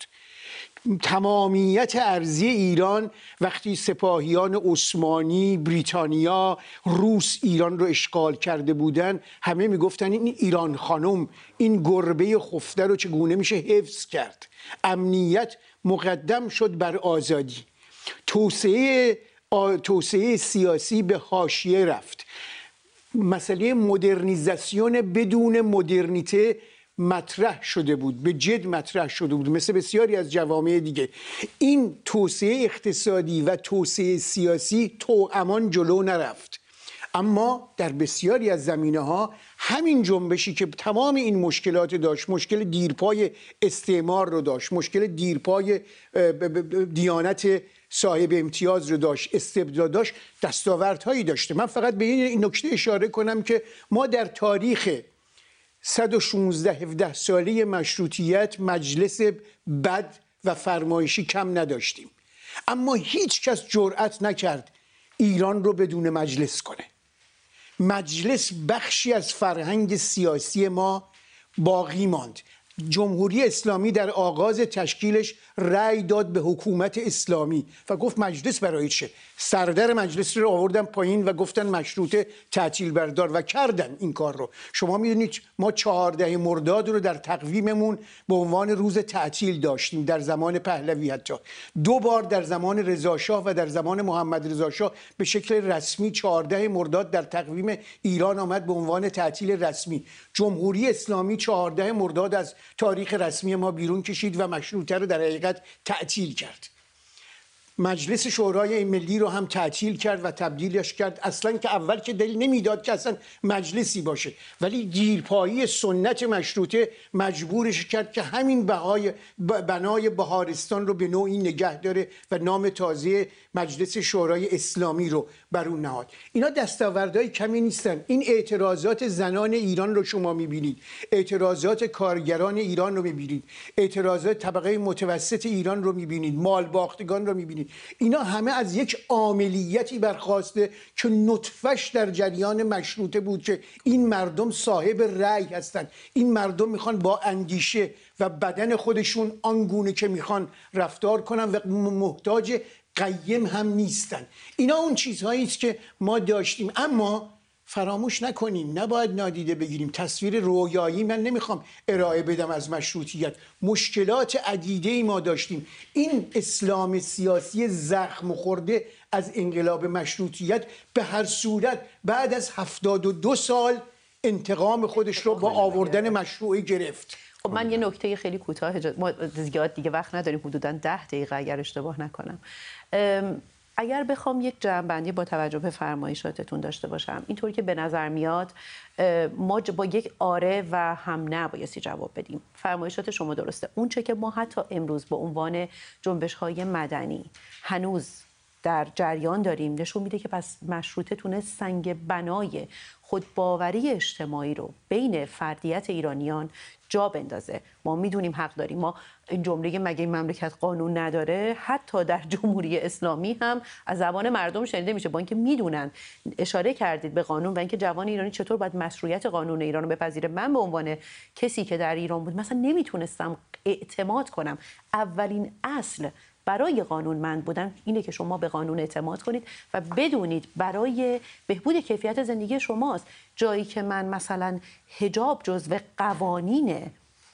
تمامیت ارضی ایران وقتی سپاهیان عثمانی، بریتانیا، روس ایران رو اشغال کرده بودن، همه میگفتن این ایران خانم، این گربه خفته رو چگونه میشه حفظ کرد. امنیت مقدم شد بر آزادی. توسعه توسعه سیاسی به حاشیه رفت. مسئله مدرنیزاسیون بدون مدرنیته مطرح شده بود، به جد مطرح شده بود، مثل بسیاری از جوامع دیگه. این توسعه اقتصادی و توسعه سیاسی توامان جلو نرفت، اما در بسیاری از زمینه ها همین جنبشی که تمام این مشکلات داشت، مشکل دیرپای استعمار رو داشت، مشکل دیرپای دیانت صاحب امتیاز رو داشت، استبداد داشت، دستاوردهایی داشته. من فقط به این نکته اشاره کنم که ما در تاریخ صد و شانزده هفده ساله مشروطیت مجلس بد و فرمایشی کم نداشتیم، اما هیچ کس جرأت نکرد ایران رو بدون مجلس کنه. مجلس بخشی از فرهنگ سیاسی ما باقی ماند. جمهوری اسلامی در آغاز تشکیلش رأی داد به حکومت اسلامی و گفت مجلس برای چه؟ سردر مجلس رو آوردن پایین و گفتن مشروطه تعطیل بردار و کردن این کار رو. شما میدونید ما چهارده مرداد رو در تقویممون به عنوان روز تعطیل داشتیم در زمان پهلوی، حتی دو بار در زمان رضا شاه و در زمان محمد رضا شاه به شکل رسمی چهارده مرداد در تقویم ایران آمد به عنوان تعطیل رسمی. جمهوری اسلامی چهارده مرداد از تاریخ رسمی ما بیرون کشید و مشروطه رو در حقیقت تعطیل کرد. مجلس شورای ملی رو هم تعطیل کرد و تبدیلش کرد، اصلا که اول که دلیل نمیداد که اصلا مجلسی باشه، ولی دیرپایی سنت مشروطه مجبورش کرد که همین بهای بنای بهارستان رو به نوعی نگه داره و نام تازه مجلس شورای اسلامی رو بر اون نهاد. اینا دستاوردهای کمی نیستن. این اعتراضات زنان ایران رو شما میبینید، اعتراضات کارگران ایران رو میبینید، اعتراضات طبقه متوسط ایران رو میبینید، مالباختگان رو میبینید. اینا همه از یک عاملیتی برخواسته که نطفش در جریان مشروطه بود که این مردم صاحب رأی هستند، این مردم میخوان با اندیشه و بدن خودشون آنگونه که میخوان رفتار کنن و محتاج قیم هم نیستن. اینا اون چیزهایی است که ما داشتیم، اما فراموش نکنیم، نباید نادیده بگیریم. تصویر رویایی من نمیخوام ارائه بدم از مشروطیت. مشکلات عدیده‌ای ما داشتیم. این اسلام سیاسی زخم خورده از انقلاب مشروطیت به هر صورت بعد از هفتاد و دو سال انتقام خودش رو با آوردن مشروعه گرفت.
خب من یه نکته خیلی کوتاه، ما زیاد دیگه وقت نداریم، حدوداً ده دقیقه اگر اشتباه نکنم. اگر بخوام یک جمع‌بندی با توجه به فرمایشاتتون داشته باشم، اینطور که به نظر میاد ما با یک آره و هم نه بایستی جواب بدیم. فرمایشات شما درسته. اون چه که ما حتی امروز به عنوان جنبش‌های مدنی هنوز در جریان داریم نشون میده که پس مشروطه تونست سنگ بنای خودباوری اجتماعی رو بین فردیت ایرانیان جا بندازه. ما میدونیم حق داریم. ما این جمله مگه این مملکت قانون نداره حتی در جمهوری اسلامی هم از زبان مردم شنیده میشه، با اینکه میدونن. اشاره کردید به قانون و اینکه جوان ایرانی چطور باید مشروعیت قانون ایران رو بپذیره. من به عنوان کسی که در ایران بود مثلا نمیتونستم اعتماد کنم. اولین اصل برای قانونمند بودن اینه که شما به قانون اعتماد کنید و بدونید برای بهبود کیفیت زندگی شماست. جایی که من مثلا حجاب جزو قوانین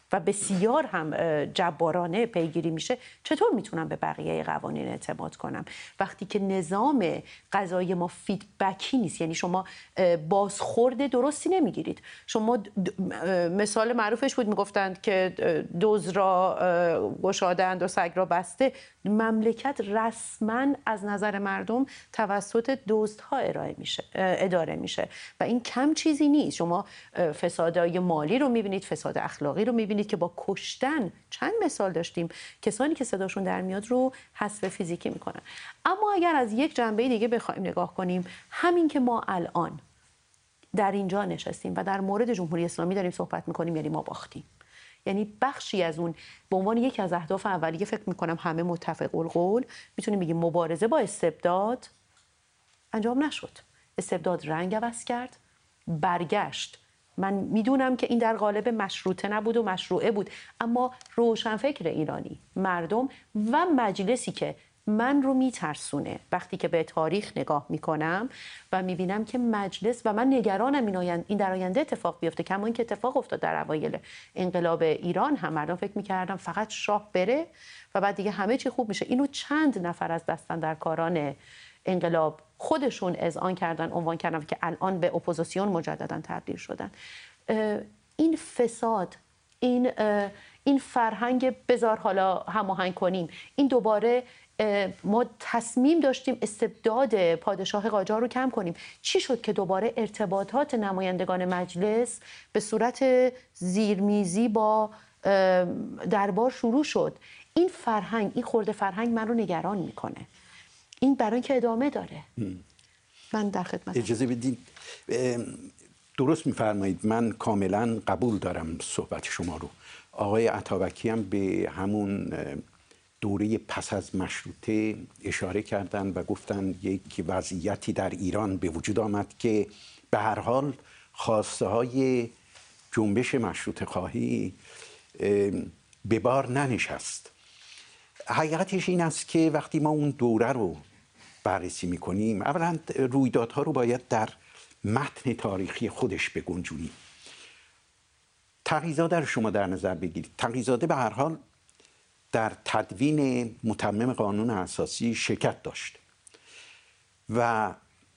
و بسیار هم جبارانه پیگیری میشه، چطور میتونم به بقیه قوانین اعتماد کنم وقتی که نظام قضایی ما فیدبکی نیست؟ یعنی شما بازخورد درستی نمیگیرید. شما مثال معروفش بود، میگفتند که دزد را گشادند و سگ را بسته. مملکت رسما از نظر مردم توسط دزدها ارائه میشه اداره میشه و این کم چیزی نیست. شما فسادهای مالی رو میبینید، فساد اخلاقی رو میبینید که با کشتن، چند مثال داشتیم، کسانی که صداشون در میاد رو حذف فیزیکی میکنن. اما اگر از یک جنبه دیگه بخوایم نگاه کنیم، همین که ما الان در اینجا نشستیم و در مورد جمهوری اسلامی داریم صحبت میکنیم، یعنی ما باختیم. یعنی بخشی از اون به عنوان یکی از اهداف اولیه فکر میکنم همه متفق القول میتونیم بگیم مبارزه با استبداد انجام نشد. استبداد رنگ عوض کرد، برگشت. من میدونم که این در قالب مشروطه نبود و مشروعه بود، اما روشنفکر ایرانی، مردم و مجلسی که من رو میترسونه وقتی که به تاریخ نگاه میکنم و میبینم که مجلس، و من نگرانم این, آیند، این در آینده اتفاق بیفته، کما این که اتفاق افتاد در اوایل انقلاب ایران هم مردم فکر میکردم فقط شاه بره و بعد دیگه همه چی خوب میشه. اینو چند نفر از دستاندرکاران انقلاب خودشون اذعان کردن، عنوان کردن که الان به اپوزیسیون مجددا تبدیل شدن. این فساد، این این فرهنگ بذار حالا هماهنگ کنیم، این دوباره ما تصمیم داشتیم استبداد پادشاه قاجار رو کم کنیم. چی شد که دوباره ارتباطات نمایندگان مجلس به صورت زیرمیزی با دربار شروع شد؟ این فرهنگ، این خورده فرهنگ من رو نگران میکنه. این برای که ادامه داره. من در خدمت.
اجازه بدید، درست میفرمایید، من کاملا قبول دارم صحبت شما رو. آقای عطابکی هم به همون دوره پس از مشروطه اشاره کردن و گفتن یک وضعیتی در ایران به وجود آمد که به هر حال خواسته های جنبش مشروطه خواهی به بار ننشست. حقیقتش این است که وقتی ما اون دوره رو بررسی میکنیم، اولا رویدادها رو باید در متن تاریخی خودش بگنجونیم. تقی‌زاده رو شما در نظر بگیرید. تقی‌زاده به هر حال در تدوین متمم قانون اساسی شرکت داشت و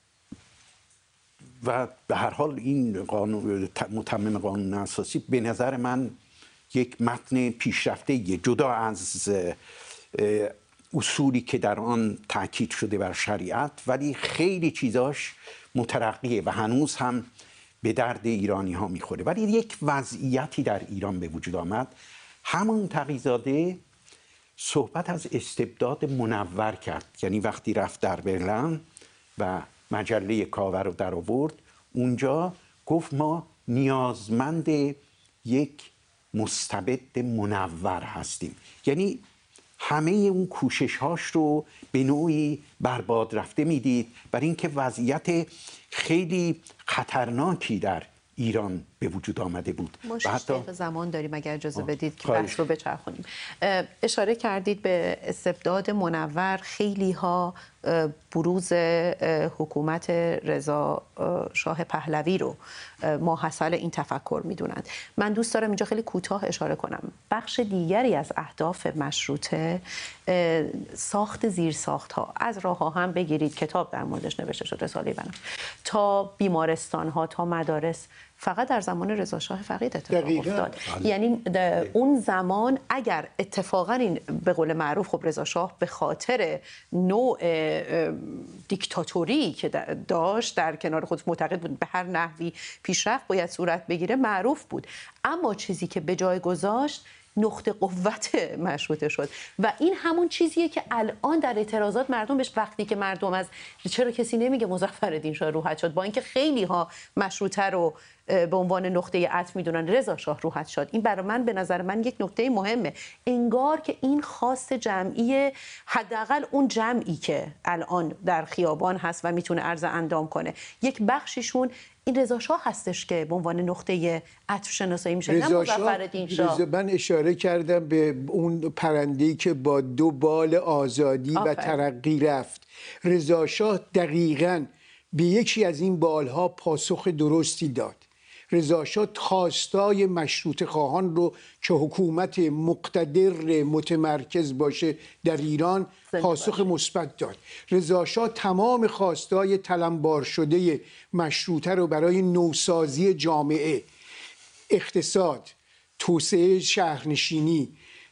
و به هر حال این قانون متمم قانون اساسی به نظر من یک متن پیشرفته جدا از اصولی که در آن تاکید شده بر شریعت، ولی خیلی چیزاش مترقیه و هنوز هم به درد ایرانی ها میخوره. ولی یک وضعیتی در ایران به وجود آمد، همون تقی‌زاده صحبت از استبداد منور کرد. یعنی وقتی رفت در برلین و مجله کاوه رو در آورد، اونجا گفت ما نیازمند یک مستبد منور هستیم. یعنی همه اون کوشش هاش رو به نوعی برباد رفته میدید، برای اینکه وضعیت خیلی خطرناکی در ایران به وجود آمده بود.
ما شش دقیقه زمان داریم اگر اجازه بدید که بحث رو بچرخونیم. اشاره کردید به استبداد منور. خیلی ها بروز حکومت رضا شاه پهلوی رو ماحصل این تفکر میدونند. من دوست دارم اینجا خیلی کوتاه اشاره کنم. بخش دیگری از اهداف مشروطه ساخت زیرساخت ها، از راه ها هم بگیرید، کتاب در موردش نوشته شد، رساله بنفش، تا بیمارستان ها، تا مدارس، فقط در زمان رضا شاه فقید اتفاق افتاد. یعنی اون زمان اگر اتفاقا این به قول معروف، خب رضا شاه به خاطر نوع دیکتاتوری که داشت در کنار خود معتقد بود به هر نحوی پیشرفت باید صورت بگیره، معروف بود. اما چیزی که به جای گذاشت نقطه قوت مشروطه شد و این همون چیزیه که الان در اعتراضات مردم بهش، وقتی که مردم از چرا کسی نمیگه مظفرالدین شاه روحت شد، با اینکه خیلی ها مشروطه رو به عنوان نقطه عطف میدونن، رضا شاه روحت شد. این برای من، به نظر من، یک نکته مهمه. انگار که این خواست جمعی، حداقل اون جمعی که الان در خیابان هست و میتونه عرض اندام کنه، یک بخشیشون این رضا شاه هستش که به عنوان نقطه عطف شناسایی میشه، نه مظفرالدین شاه.
من اشاره کردم به اون پرنده‌ای که با دو بال آزادی آفر. و ترقی رفت. رضا شاه دقیقاً به یکی از این بالها پاسخ درستی داد رضا شاه خواستای مشروطه خواهان رو که حکومت مقتدر متمرکز باشه در ایران پاسخ مثبت داد. رضا شاه تمام خواستای تلمبار شده مشروطه رو برای نوسازی جامعه، اقتصاد، توسعه شهرنشینی،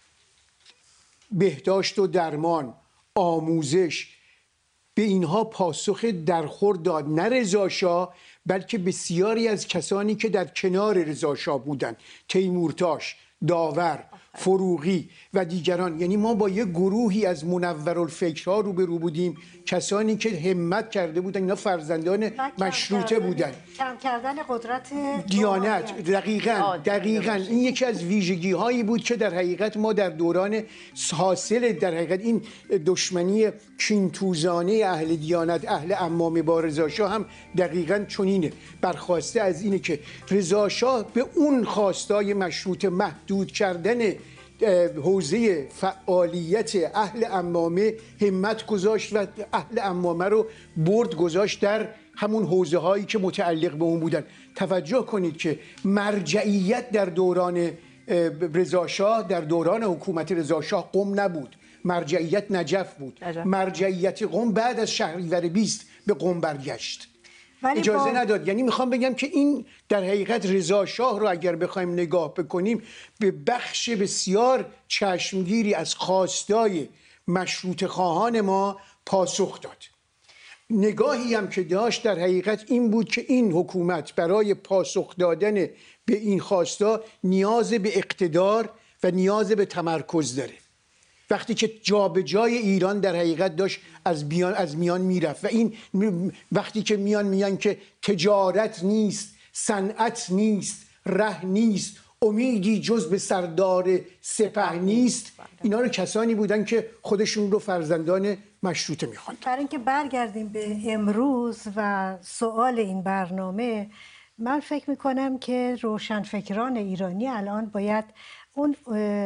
بهداشت و درمان، آموزش، به اینها پاسخ درخور داد. نه رضا شاه بلکه بسیاری از کسانی که در کنار رضا شاه بودند، تیمورتاش، داور، فروغی و دیگران. یعنی ما با یک گروهی از منورالفکرها روبرو بودیم، کسانی که همت کرده بودن، اینا فرزندان مشروطه بودن.
کم کردن قدرت
دیانت. دقیقاً دقیقاً این یکی از ویژگی هایی بود که در حقیقت ما در دوران حاصل در حقیقت این دشمنی کینتوزانه اهل دیانت، اهل عمامه با رضا شاه هم دقیقاً چنینه. برخواسته از اینه که رضا شاه به اون خواستای مشروطه محدود کردن حوزه فعالیت اهل عمامه همت گذاشت و اهل عمامه رو برد گذاشت در همون حوزه هایی که متعلق به اون بودن. توجه کنید که مرجعیت در دوران رضا شاه، در دوران حکومت رضا شاه قم نبود، مرجعیت نجف بود. عجب. مرجعیت قم بعد از شهریور بیست به قم برگشت، اجازه با... نداد. یعنی میخوام بگم که این در حقیقت رضا شاه رو اگر بخوایم نگاه بکنیم به بخش بسیار چشمگیری از خواستای مشروطه خواهان ما پاسخ داد. نگاهی هم که داشت در حقیقت این بود که این حکومت برای پاسخ دادن به این خواستا نیاز به اقتدار و نیاز به تمرکز داره. وقتی که جابجای ایران در حقیقت داشت از بیان از میان میرفت و این وقتی که میان میان که تجارت نیست، صنعت نیست، ره نیست، امیدی جز به سردار سپه نیست، اینا رو کسانی بودن که خودشون رو فرزندان مشروطه میخواند.
برای اینکه برگردیم به امروز و سوال این برنامه، من فکر میکنم که روشنفکران ایرانی الان باید اون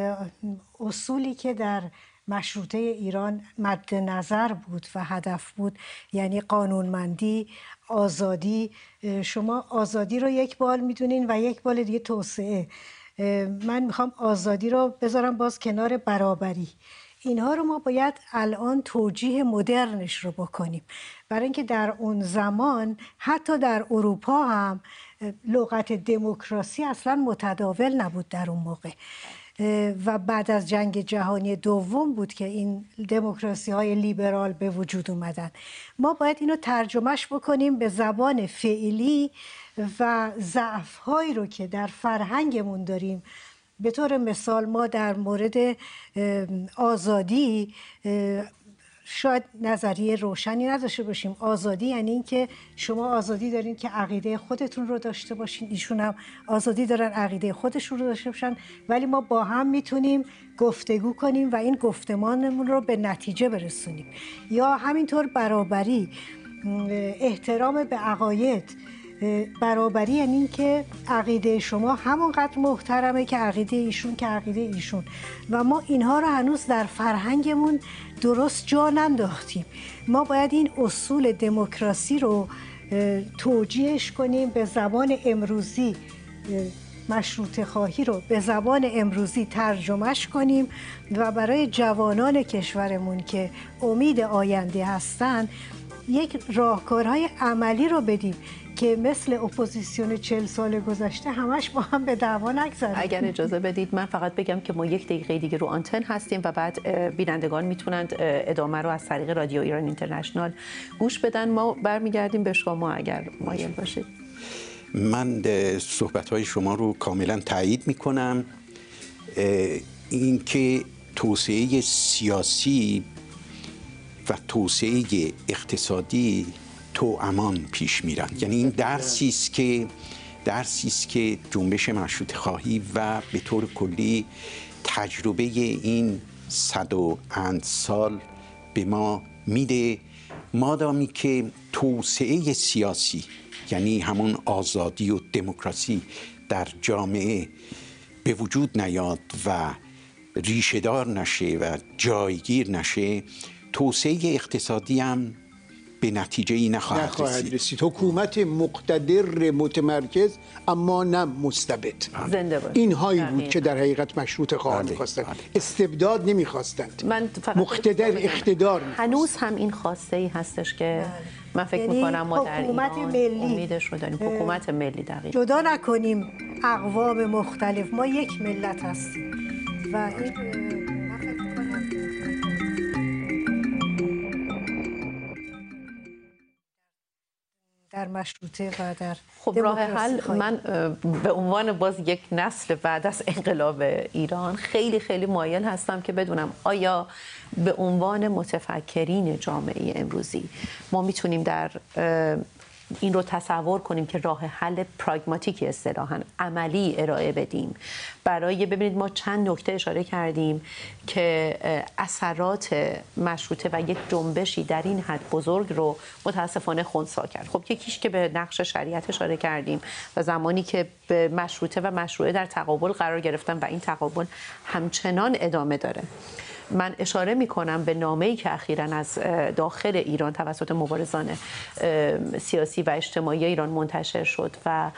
اصولی که در مشروطه ایران مد نظر بود و هدف بود، یعنی قانونمندی، آزادی، شما آزادی رو یک بال میدونین و یک بال دیگه توسعه. من میخوام آزادی رو بذارم باز کنار برابری. اینها رو ما باید الان توجیه مدرنش رو بکنیم، برای اینکه در اون زمان حتی در اروپا هم لغت دموکراسی اصلا متداول نبود در اون موقع و بعد از جنگ جهانی دوم بود که این دموکراسی های لیبرال به وجود اومدن. ما باید اینو ترجمهش بکنیم به زبان فعلی و ضعف هایی رو که در فرهنگمون داریم. به طور مثال ما در مورد آزادی شاید نظریه روشنی نداشته باشیم. آزادی یعنی این که شما آزادی دارین که عقیده خودتون رو داشته باشین، ایشون هم آزادی دارن عقیده خودشون رو داشته باشن، ولی ما با هم میتونیم گفتگو کنیم و این گفتمانمون رو به نتیجه برسونیم. یا همینطور برابری، احترام به عقاید. برابری یعنی این که عقیده شما همونقدر محترمه که عقیده ایشون که عقیده ایشون، و ما اینها رو هنوز در فرهنگمون درست جا ننداختیم. ما باید این اصول دموکراسی رو توجیهش کنیم به زبان امروزی، مشروطه خواهی رو به زبان امروزی ترجمهش کنیم و برای جوانان کشورمون که امید آینده هستن یک راهکارهای عملی رو بدیم که مثل اپوزیسیون چهل سال گذشته همش با هم به دعوا نگذاریم.
اگر اجازه بدید من فقط بگم که ما یک دقیقه دیگه رو آنتن هستیم و بعد بینندگان میتونند ادامه رو از طریق رادیو ایران اینترنشنال گوش بدن. ما برمیگردیم به شما اگر مایل باشید.
من صحبت‌های شما رو کاملا تایید میکنم. اینکه توسعه سیاسی و توسعه اقتصادی تو امان پیش میرن، یعنی این درسی است که درسی است که جنبش مشروطه خواهی و به طور کلی تجربه این صد و اند سال به ما میده. مادامی که توسعه سیاسی یعنی همون آزادی و دموکراسی در جامعه به وجود نیاد و ریشه‌دار نشه و جایگیر نشه، توسعه اقتصادی هم به نتیجه ای نخواهد,
نخواهد
رسید.
رسید. حکومت مقتدر متمرکز اما نه مستبد.
زنده باد.
این هایی بود که در حقیقت مشروطه خواهان
بله.
می‌خواستند.
بله.
استبداد نمی‌خواستند.
من فقط
مقتدر اقتدار
هنوز هم این خواسته ای هستش که من فکر
یعنی
می‌کنم ما در
حکومت
ایران
ملی.
امیدش رو داریم. حکومت ملی دقیقاً.
جدا نکنیم اقوام مختلف، ما یک ملت هستیم و این من فکر می‌کنم در مشروطه و در
خب راه
دموکراسی
حل،
خواهیم.
من به عنوان باز یک نسل بعد از انقلاب ایران خیلی خیلی مایل هستم که بدونم آیا به عنوان متفکرین جامعه امروزی ما میتونیم در این رو تصور کنیم که راه حل پراگماتیکی اصطلاحاً عملی ارائه بدیم برای، ببینید ما چند نکته اشاره کردیم که اثرات مشروطه و یک جنبشی در این حد بزرگ رو متاسفانه خنثی کرد. خب یکیش که به نقش شریعت اشاره کردیم و زمانی که به مشروطه و مشروعه در تقابل قرار گرفتن و این تقابل همچنان ادامه داره. من اشاره می کنم به نامه‌ای که اخیراً از داخل ایران توسط مبارزان سیاسی و اجتماعی ایران منتشر شد و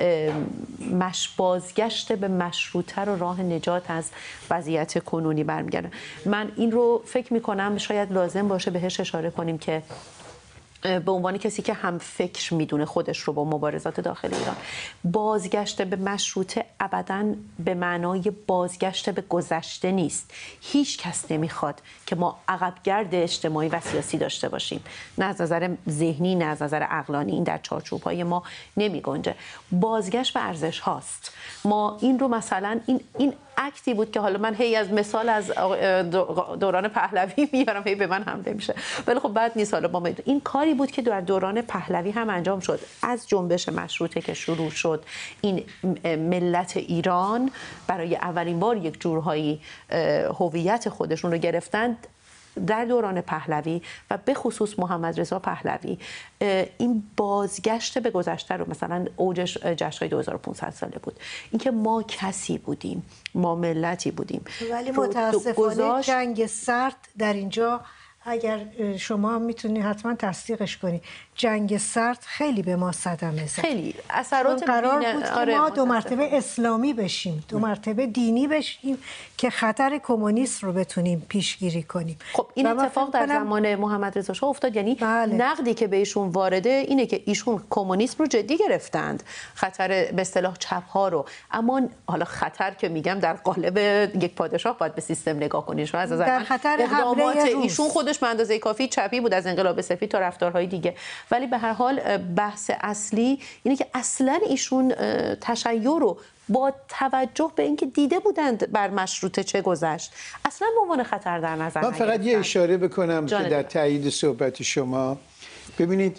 مش بازگشت به مشروطه رو راه نجات از وضعیت کنونی برمیگرده. من این رو فکر می کنم شاید لازم باشه بهش اشاره کنیم که به عنوان کسی که هم فکر میدونه خودش رو با مبارزات داخل ایران، بازگشت به مشروطه ابداً به معنای بازگشت به گذشته نیست. هیچ کس نمیخواد که ما عقبگرد اجتماعی و سیاسی داشته باشیم، نه از نظر ذهنی نه از نظر عقلانی. این در چارچوب‌های ما نمیگنجه. بازگشت به ارزش هاست. ما این رو مثلا این این اکتی بود که حالا من هی از مثال از دوران پهلوی میارم، هی به من حمله میشه، ولی خب بعد نیست. حالا ما این کاری بود که در دوران پهلوی هم انجام شد. از جنبش مشروطه که شروع شد، این ملت ایران برای اولین بار یک جورهایی هویت خودشون رو گرفتند در دوران پهلوی و به خصوص محمد رضا پهلوی. این بازگشت به گذشته رو مثلا اوجش جشن‌های دو هزار و پانصد ساله بود. اینکه ما کسی بودیم، ما ملتی بودیم،
ولی متاسفانه جنگ سرد در اینجا، اگر شما میتونی حتما تصدیقش کنی، جنگ سرد خیلی به ما صدمه زد.
خیلی اثرات
قرار
بین...
بود که
آره
ما دو مرتبه اسلامی بشیم، دو مرتبه دینی بشیم که خطر کمونیسم رو بتونیم پیشگیری کنیم.
خب این اتفاق در زمان محمد رضا شاه افتاد. یعنی
بله.
نقدی که به ایشون وارده اینه که ایشون کمونیسم رو جدی گرفتند، خطر به اصطلاح چپ ها رو. اما حالا خطر که میگم در قالب یک پادشاه باید به سیستم نگاه کنید. شما از
در خطر
اقدامات
حمله
ایشون خودش به اندازه کافی چپی بود، از انقلاب سفید تا رفتارهای دیگه. ولی به هر حال بحث اصلی اینه که اصلا ایشون تشیع رو با توجه به اینکه دیده بودند بر مشروطه چه گذشت، اصلا به عنوان خطر در نظر
من فقط
نگرفتن.
یه اشاره بکنم که در تایید صحبت شما، ببینید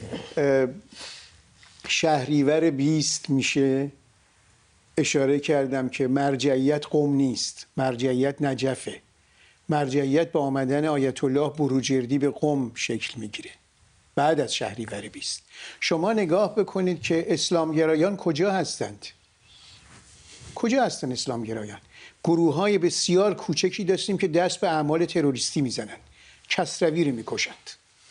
شهریور بیست میشه، اشاره کردم که مرجعیت قم نیست، مرجعیت نجفه. مرجعیت با آمدن آیت الله بروجردی به قم شکل میگیره بعد از شهریور بیست. شما نگاه بکنید که اسلامگرایان کجا هستند؟ کجا هستند اسلامگرایان؟ گروه های بسیار کوچکی داشتیم که دست به اعمال تروریستی میزنند، کسروی رو میکشند،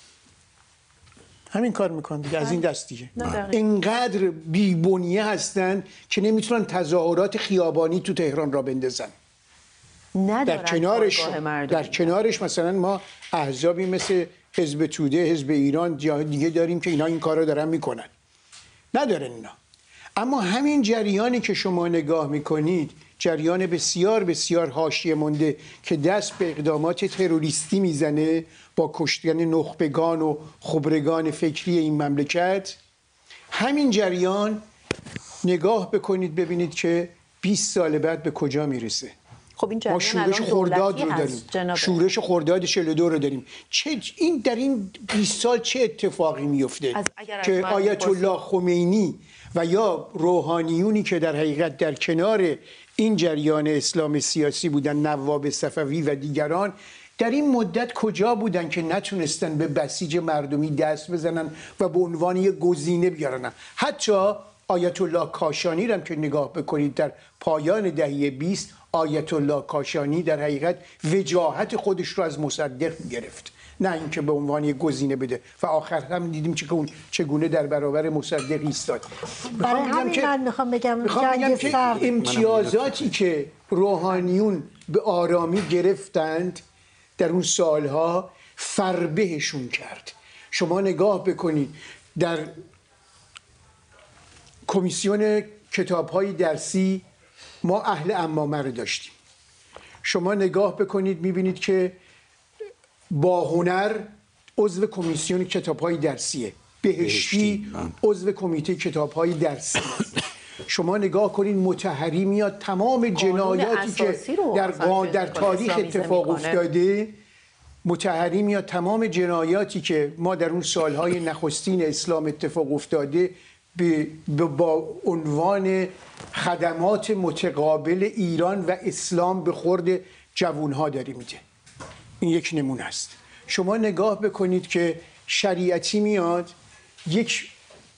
همین کار میکنند دیگه. از این دست دیگه اینقدر بی‌بنیه هستند که نمیتونن تظاهرات خیابانی تو تهران را بندازن. در کنارش در کنارش مثلا ما احزابی مثل حزب توده، حزب ایران دیگه داریم که اینا این کارا دارن میکنن، ندارن اینا. اما همین جریانی که شما نگاه میکنید، جریان بسیار بسیار حاشیه مونده که دست به اقدامات تروریستی میزنه با کشتن نخبگان و خبرگان فکری این مملکت، همین جریان نگاه بکنید ببینید که بیست سال بعد به کجا میرسه.
خب این
ما شورش خرداد رو داریم، شورش خرداد چهل و دو رو داریم. چه این در این بیست سال چه اتفاقی میفته که آیت الله خمینی و یا روحانیونی که در حقیقت در کنار این جریان اسلام سیاسی بودن، نواب صفوی و دیگران، در این مدت کجا بودن که نتونستن به بسیج مردمی دست بزنن و به عنوان یک گزینه بیارن؟ حتی آیت الله کاشانی رو که نگاه بکنید در پایان دهه بیست، آیت الله کاشانی در حقیقت وجاهت خودش رو از مصدق گرفت نه اینکه به عنوان یک گزینه بده و آخر هم دیدیم که اون چگونه در برابر مصدق ایستاد.
برای همین من میخوام بگم
میخوام بگم که امتیازاتی که روحانیون به آرامی گرفتند در اون سالها فربهشون کرد. شما نگاه بکنید در کمیسیون کتاب‌های درسی ما اهل عمامه رو داشتیم. شما نگاه بکنید میبینید که با هنر عضو کمیسیون کتاب‌های درسیه، بهشتی عضو کمیته کتاب‌های درسی. شما نگاه کنید مطهری میاد تمام جنایاتی که در در تاریخ اتفاق افتاده، مطهری میاد تمام جنایاتی که ما در اون سالهای نخستین اسلام اتفاق افتاده با عنوان خدمات متقابل ایران و اسلام به خورد جوانها داری میده. این یک نمونه است. شما نگاه بکنید که شریعتی میاد یک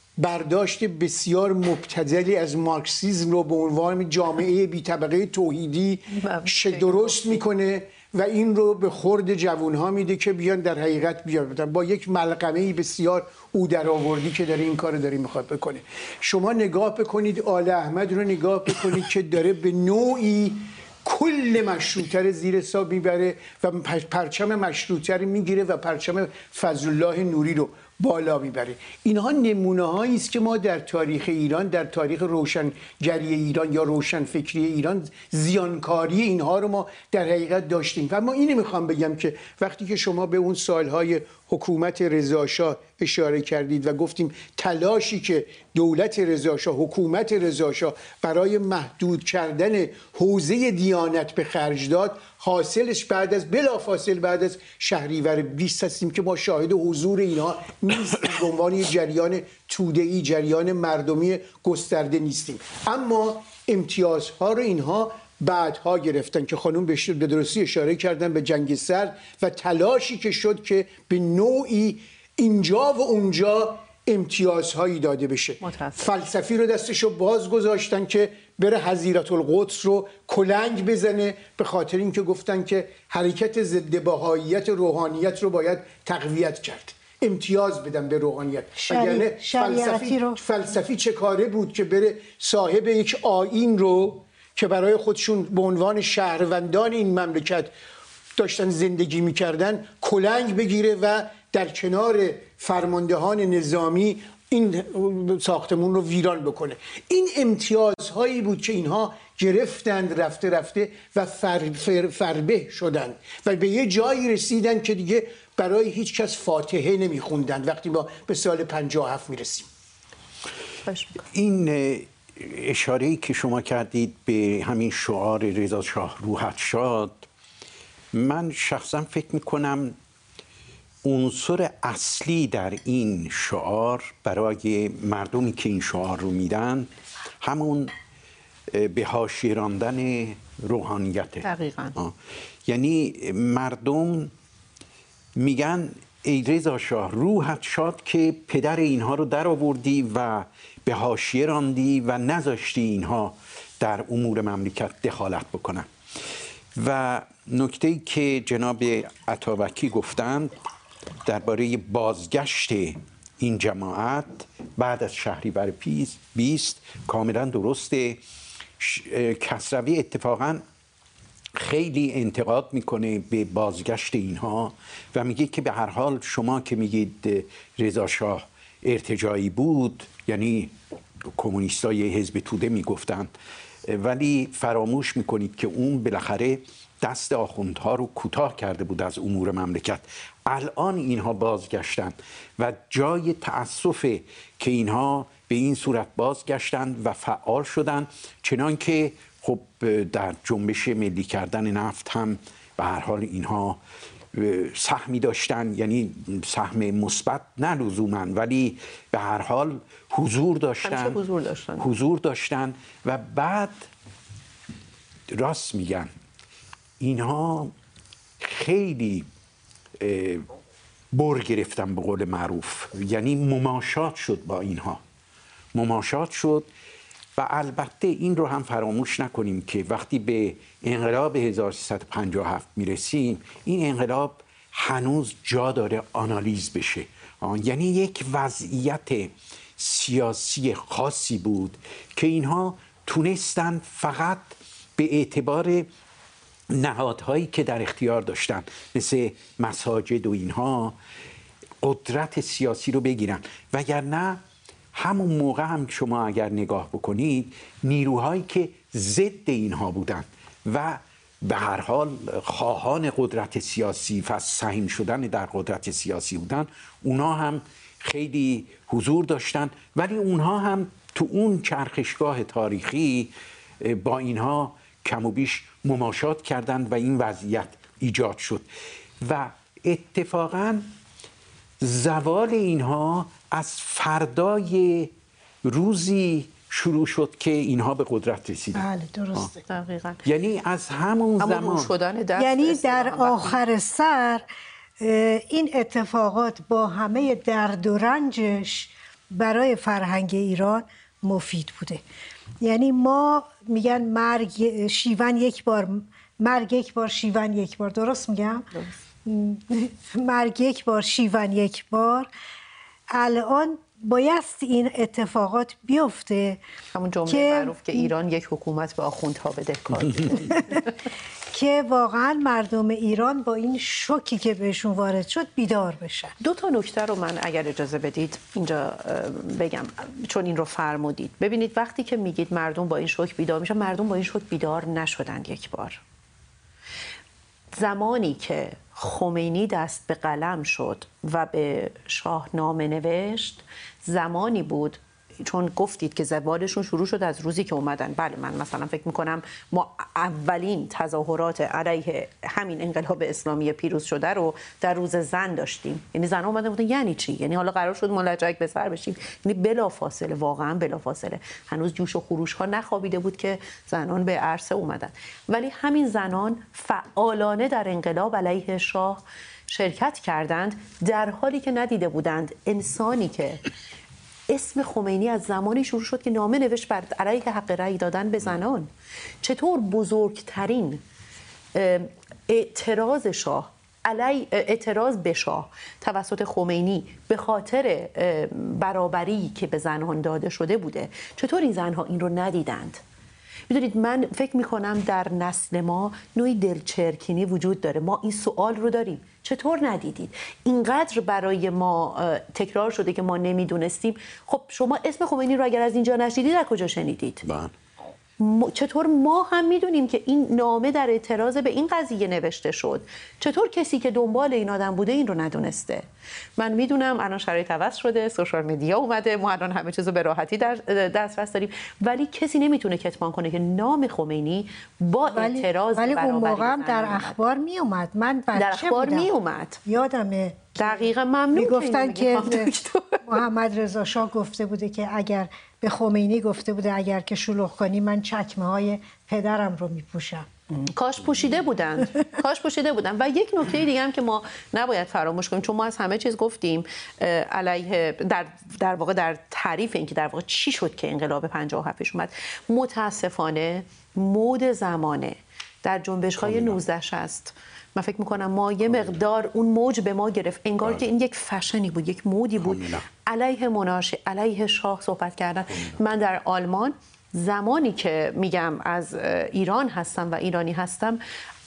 برداشت بسیار مبتذلی از مارکسیسم رو به عنوان جامعه بی طبقه توحیدی درست میکنه و این رو به خورد جوانها میده که بیان در حقیقت بیان با یک ملغمه بسیار او در آوردی که داره این کار داره میخواد بکنه. شما نگاه بکنید آل احمد رو نگاه بکنید که داره به نوعی کل مشروطه رو زیر حساب میبره و پرچم مشروطه رو میگیره و پرچم فضل الله نوری رو بالا میبره. اینها نمونه هایی است که ما در تاریخ ایران، در تاریخ روشنگری ایران یا روشنفکری ایران زیانکاری اینها رو ما در حقیقت داشتیم. و ما اینو میخوام بگم که وقتی که شما به اون سالهای حکومت رضا شاه اشاره کردید و گفتیم تلاشی که دولت رضا شاه، حکومت رضا شاه برای محدود کردن حوزه دیانت به خرج داد، حاصلش بعد از بلافاصله بعد از شهریور بیست هستیم که ما شاهد حضور اینها نیستیم، به عنوان جریان توده‌ای، جریان مردمی گسترده نیستیم. اما امتیازها رو اینها بعدها گرفتن که خانم به درستی اشاره کردن به جنگ سرد و تلاشی که شد که به نوعی اینجا و اونجا امتیازهایی داده بشه. فلسفی رو دستشو باز گذاشتن که بره حضیرت القدس رو کلنگ بزنه، به خاطر اینکه گفتن که حرکت ضد بهاییت روحانیت رو باید تقویت کرد، امتیاز بدن به روحانیت.
شری...
فلسفی
رو
فلسفی چه کاره بود که بره صاحب یک آیین رو که برای خودشون به عنوان شهروندان این مملکت داشتن زندگی میکردن کلنگ بگیره و در کنار فرماندهان نظامی این ساختمون رو ویران بکنه. این امتیازهایی بود که اینها گرفتند رفته رفته و فر فر فربه شدند و به یه جایی رسیدن که دیگه برای هیچ کس فاتحه نمیخوندن وقتی ما به سال پنجاه و هفت میرسیم.
این اشاره‌ای که شما کردید به همین شعار رضا شاه روحت شاد، من شخصا فکر میکنم عنصر اصلی در این شعار برای مردمی که این شعار رو میدن همون به حاشیه راندن روحانیته.
دقیقاً.
یعنی مردم میگن ای رضا شاه روحت شاد که پدر اینها رو در آوردی و به حاشیه راندی و نذاشتی اینها در امور مملکت دخالت بکنن. و نکته‌ای که جناب عطابکی گفتند درباره بازگشت این جماعت بعد از شهریور بیست کاملا درسته. کسروی اتفاقا خیلی انتقاد میکنه به بازگشت اینها و میگه که به هر حال شما که میگید رضا شاه ارتجاعی بود، یعنی کمونیستای حزب توده میگفتند، ولی فراموش میکنید که اون بالاخره دست آخوندها رو کوتاه کرده بود از امور مملکت. الان اینها بازگشتن و جای تأسفه که اینها به این صورت بازگشتن و فعال شدن، چنان که خب در جنبش ملی کردن نفت هم به هر حال اینها سهمی داشتن، یعنی سهم مثبت نه لزوما، ولی به هر حال حضور داشتن
حضور داشتن
حضور داشتن و بعد راست میگن اینها خیلی بر گرفتن به قول معروف، یعنی مماشات شد با اینها، مماشات شد. و البته این رو هم فراموش نکنیم که وقتی به انقلاب هزار و سیصد و پنجاه و هفت میرسیم، این انقلاب هنوز جا داره آنالیز بشه. یعنی یک وضعیت سیاسی خاصی بود که اینها تونستن فقط به اعتبار نهادهایی که در اختیار داشتن مثل مساجد و اینها قدرت سیاسی رو بگیرن، وگرنه همون موقع هم شما اگر نگاه بکنید نیروهایی که ضد اینها بودن و به هر حال خواهان قدرت سیاسی و سهیم شدن در قدرت سیاسی بودن، اونا هم خیلی حضور داشتن، ولی اونها هم تو اون چرخشگاه تاریخی با اینها کم و بیش مماشات کردند و این وضعیت ایجاد شد و اتفاقاً زوال اینها از فردای روزی شروع شد که اینها به قدرت رسیدن.
بله درسته.
دقیقاً.
یعنی از همون زمان
شدن
یعنی در آخر سر این اتفاقات با همه درد و رنجش برای فرهنگ ایران مفید بوده. یعنی ما میگن مرگ شیون یک بار، مرگ یک بار شیون یک بار، درست میگم؟ درست. مرگ یک بار شیون یک بار. الان بایست این اتفاقات بیفته،
همون جمله
که
معروف که ایران یک حکومت به آخوندها بدهکار
که واقعا مردم ایران با این شوکی که بهشون وارد شد بیدار بشن.
دو تا نکته رو من اگر اجازه بدید اینجا بگم، چون این رو فرمودید. ببینید وقتی که میگید مردم با این شوک بیدار میشن، مردم با این شوک بیدار نشدند یک بار. زمانی که خمینی دست به قلم شد و به شاهنامه نوشت، زمانی بود، چون گفتید که زوالشون شروع شد از روزی که اومدن. بله من مثلا فکر میکنم ما اولین تظاهرات علیه همین انقلاب اسلامی پیروز شده رو در روز زن داشتیم. یعنی زنها اومدن بودن یعنی چی؟ یعنی حالا قرار شد ملجک به سر بشیم. یعنی بلافاصله، واقعا بلافاصله، هنوز جوش و خروش ها نخوابیده بود که زنان به عرصه اومدن، ولی همین زنان فعالانه در انقلاب علیه شاه شرکت کردند، در حالی که ندیده بودند انسانی که اسم خمینی از زمانی شروع شد که نامه نوشت بر علیه حق رأی دادن به زنان، چطور بزرگترین اعتراض شاه علی اعتراض به شاه توسط خمینی به خاطر برابری که به زنان داده شده بوده، چطور این زنها این رو ندیدند؟ میدونید من فکر میکنم در نسل ما نوعی دلچرکینی وجود داره. ما این سوال رو داریم، چطور ندیدید؟ اینقدر برای ما تکرار شده که ما نمیدونستیم. خب شما اسم خمینی رو اگر از اینجا نشنیدید از کجا شنیدید؟
بله.
چطور ما هم میدونیم که این نامه در اعتراض به این قضیه نوشته شد؟ چطور کسی که دنبال این آدم بوده این رو ندونسته؟ من میدونم الان شرایط عوض شده، سوشال مدیا اومده، ما الان همه چیزو به راحتی در دسترس داریم، ولی کسی نمیتونه کتمان کنه که نام خمینی با اعتراض
ولی
برابری
اون موقع هم در اخبار می اومد. من بچه
در اخبار
بودم.
می اومد.
یادمه
دقیقاً. ممنون.
میگفتن که محمد رضا شاه گفته بوده که اگر به خمینی گفته بوده اگر که شلوغ کنی من چکمه های پدرم رو میپوشم.
کاش پوشیده بودند، کاش پوشیده بودند. و یک نکته دیگه هم که ما نباید فراموش کنیم، چون ما از همه چیز گفتیم علیه در در واقع در تعریف این که در واقع چی شد که انقلاب پنجاه و هفت اومد، متاسفانه مود زمانه در جنبش‌های نوزده شصت من فکر میکنم ما یه مقدار اون موج به ما گرفت، انگار که این یک فشنی بود، یک مودی بود علیه مناشه، علیه شاه صحبت کردن. من در آلمان زمانی که میگم از ایران هستم و ایرانی هستم،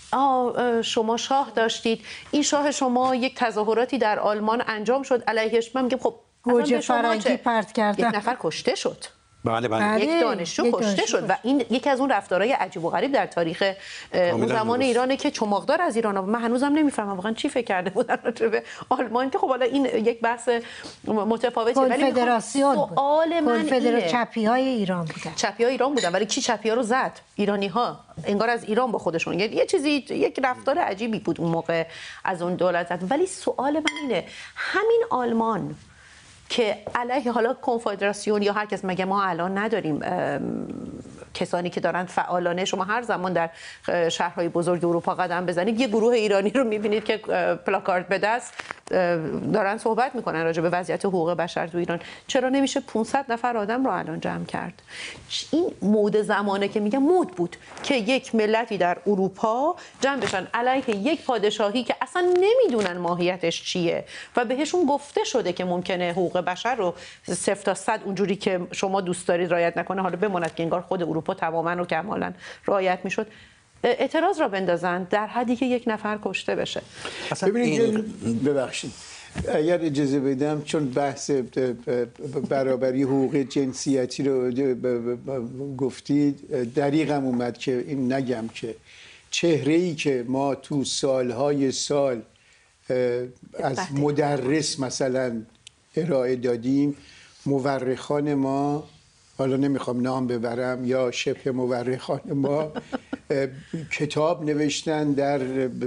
آه شما شاه داشتید، این شاه شما یک تظاهراتی در آلمان انجام شد علیهش، من میگم خب
گوجه فرنگی پرت کردن،
یک نفر کشته شد.
بله بله.
یک دانشجو کشته شد و این یکی از اون رفتارهای عجیب و غریب در تاریخ اون زمان ایرانه که چماقدار از ایران. من هنوزم نمیفهمم واقعا چی فکر کرده بودن راجع به آلمان، که خب حالا این یک بحث متفاوته، ولی
کنفدراسیون بود.
سوال من اینه
چپی‌های ایران بودن.
چپی‌های ایران بودن، ولی کی چپی‌ها رو زد؟ ایرانی‌ها. انگار از ایران با خودشون یه چیزی، یک رفتار عجیبی بود اون موقع از اون دولت زد. ولی سوال من اینه، همین آلمان که علیه حالا کنفدراسیون یا هر کس، مگه ما الان نداریم کسانی که دارن فعالانه، شما هر زمان در شهرهای بزرگ اروپا قدم بزنید یه گروه ایرانی رو میبینید که پلاکارد به دست دارن صحبت میکنن راجع به وضعیت حقوق بشر تو ایران. چرا نمیشه پانصد نفر آدم رو الان جمع کرد؟ این مود زمانه که میگم مود بود که یک ملتی در اروپا جمع بشن علیه یک پادشاهی که اصلا نمیدونن ماهیتش چیه و بهشون گفته شده که ممکنه حقوق بشر رو صفر تا صد اونجوری که شما دوست دارید رعایت نکنه، حالا بماند که انگار خود اروپا تماما و کمالا رعایت میشد، اعتراض را بندازن در حدی که یک نفر کشته بشه.
ببینید این... ببخشید اگر اجازه بدم، چون بحث برابری حقوق جنسیتی رو گفتید، دریغم اومد که این نگم که چهره‌ای که ما تو سالهای سال از مدرس مثلا ارائه دادیم، مورخان ما، حالا نمیخوام نام ببرم، یا شبه مورخان ما کتاب نوشتن در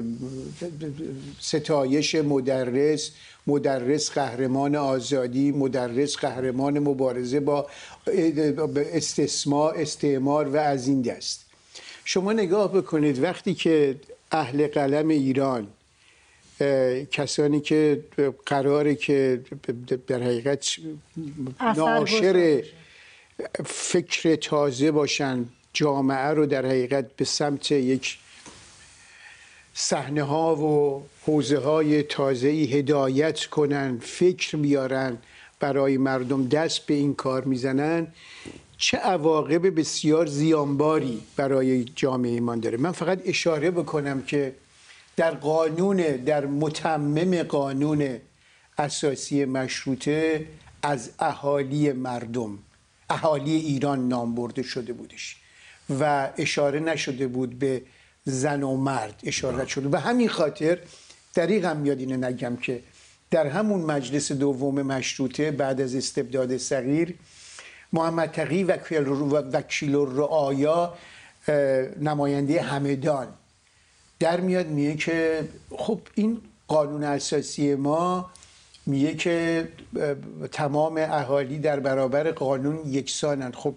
ستایش مدرس، مدرس قهرمان آزادی، مدرس قهرمان مبارزه با استثمار، استعمار و از این دست. شما نگاه بکنید وقتی که اهل قلم ایران، کسانی که قراره که در حقیقت ناشر فکر تازه باشن، جامعه رو در حقیقت به سمت یک صحنه ها و حوزه های تازه‌ای هدایت کنن، فکر بیارن برای مردم، دست به این کار میزنن، چه عواقب بسیار زیانباری برای جامعه ایمان داره. من فقط اشاره بکنم که در قانون، در متمم قانون اساسی مشروطه از اهالی مردم، اهالی ایران نام برده شده بودش و اشاره نشده بود به زن و مرد، اشاره شده. و همین خاطر دریغم میاد اینو نگم که در همون مجلس دوم مشروطه بعد از استبداد صغیر، محمد تقی وکیل الرعایا، نماینده همدان، در میاد میگه که خب این قانون اساسی ما میگه که تمام اهالی در برابر قانون یکسانن. خب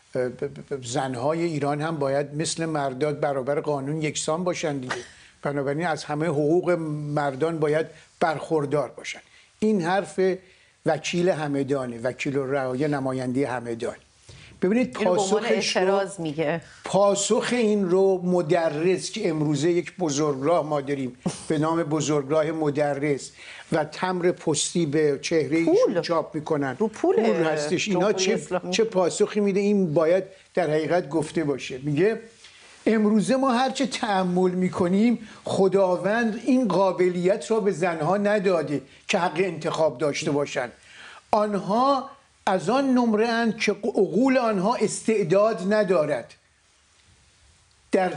زنهای ایران هم باید مثل مردان برابر قانون یکسان باشن دیگه، بنابراین از همه حقوق مردان باید برخوردار باشن. این حرف وکیل همدانه، وکیل الرعایا، نماینده همدان. ببینید پاسخش رو میگه. پاسخ این رو مدرس که امروزه یک بزرگراه ما داریم به نام بزرگراه مدرس و تمر پستی به چهره ایشون چاپ میکنن، رو پول هستش، اینا چه, چه پاسخی میده؟ این باید در حقیقت گفته باشه. میگه امروزه ما هرچه تأمل میکنیم، خداوند این قابلیت را به زنها نداده که حق انتخاب داشته باشن. آنها از آن نمره اند که عقول آنها استعداد ندارد. در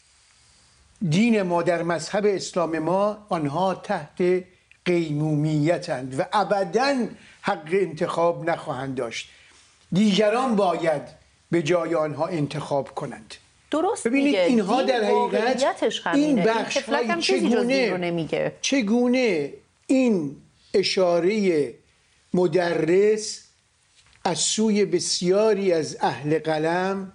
دین ما، در مذهب اسلام ما، آنها تحت قیمومیتند و ابداً حق انتخاب نخواهند داشت. دیگران باید به جای آنها انتخاب کنند.
درست
ببینید
میگه.
اینها در حقیقت این بخش های چگونه چگونه این اشاره مدرس از سوی بسیاری از اهل قلم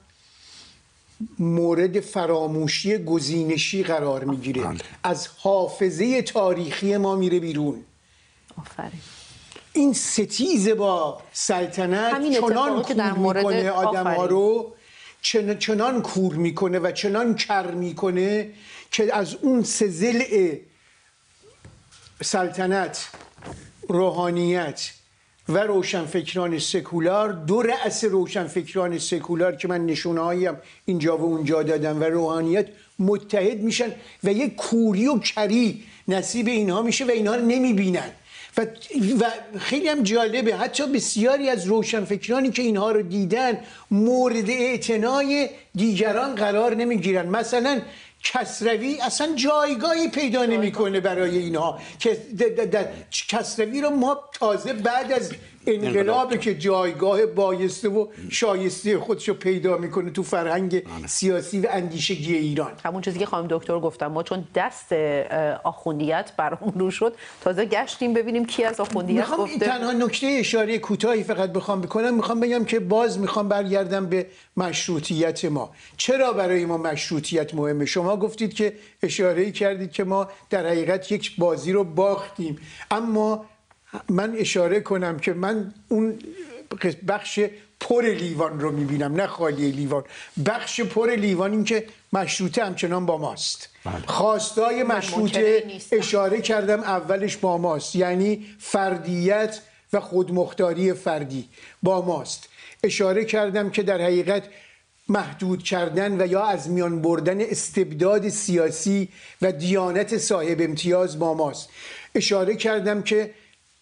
مورد فراموشی گزینشی قرار میگیره، از حافظه تاریخی ما میره بیرون. آفرین. این ستیز با سلطنت چنان کور میکنه آدم ها رو، چنان کور میکنه و چنان کر میکنه که از اون سه ضلع سلطنت، روحانیت و روشنفکران سکولار، دو رأس روشنفکران سکولار که من نشونه‌هایی هم اینجا و اونجا دادم و روحانیت متحد میشن و یک کوری و کری نصیب اینها میشه و اینها رو نمیبینن. و, و خیلی هم جالبه، حتی بسیاری از روشنفکرانی که اینها رو دیدن مورد اعتنای دیگران قرار نمیگیرن. مثلا کسروی اصلا جایگاهی پیدا نمیکنه برای اینها که در کسروی رو ما تازه بعد از انقلاب که جایگاه بایسته و شایسته خودش رو پیدا میکنه تو فرهنگ سیاسی و اندیشگی ایران.
همون چیزی که خانم دکتر گفتم، ما چون دست آخوندیت برامون رو شد تازه گشتیم ببینیم کی از آخوندیت
گفته.
گفته.
تنها نکته اشاره کوتاهی فقط بخوام بکنم، میخوام بگم که باز میخوام برگردم به مشروطیت ما. چرا برای ما مشروطیت مهمه؟ شما گفتید که اشاره کردید که ما در حقیقت یک بازی رو باختیم، اما من اشاره کنم که من اون بخش پر لیوان رو میبینم، نه خالی لیوان. بخش پر لیوان این که مشروطه همچنان با ماست. خواستای مشروطه اشاره کردم اولش با ماست، یعنی فردیت و خودمختاری فردی با ماست. اشاره کردم که در حقیقت محدود کردن و یا از میان بردن استبداد سیاسی و دیانت صاحب امتیاز با ماست. اشاره کردم که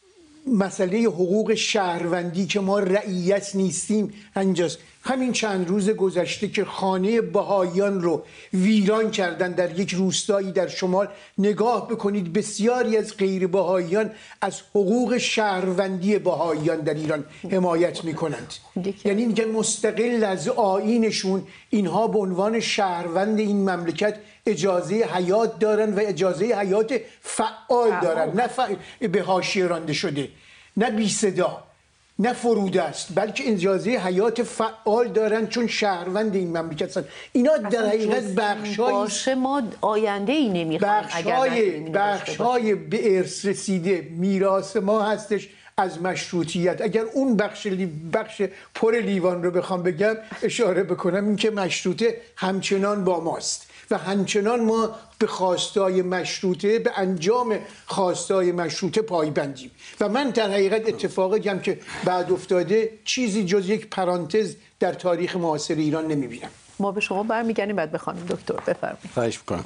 مسئله حقوق شهروندی که ما رعیت نیستیم اینجاست. همین چند روز گذشته که خانه بهائیان رو ویران کردن در یک روستایی در شمال، نگاه بکنید بسیاری از غیر بهائیان از حقوق شهروندی بهائیان در ایران حمایت میکنند. یعنی اینکه مستقل از آیینشون اینها به عنوان شهروند این مملکت اجازه حیات دارن و اجازه حیات فعال دارن، نه ف... به حاشیه رانده شده، نه بی صدا، نه فرود است، بلکه اجازه حیات فعال دارن چون شهروند این مملکت هستن. اینا در حقیقت بخشای
باشه ما آینده ای نمیخوایم،
بخشای بخشای به ارث رسیده میراث ما هستش از مشروطیت. اگر اون بخش لی... بخش پر لیوان رو بخوام بگم اشاره بکنم، این که مشروطه همچنان با ماست و همچنان ما به خواستای مشروطه، به انجام خواستای مشروطه پایبندیم. و من در حقیقت اتفاقی هم که بعد افتاده چیزی جز یک پرانتز در تاریخ معاصر ایران نمیبینم.
ما به شما برمیگردیم، بعد به خانم دکتر بفرمایید.
خواهش می‌کنم.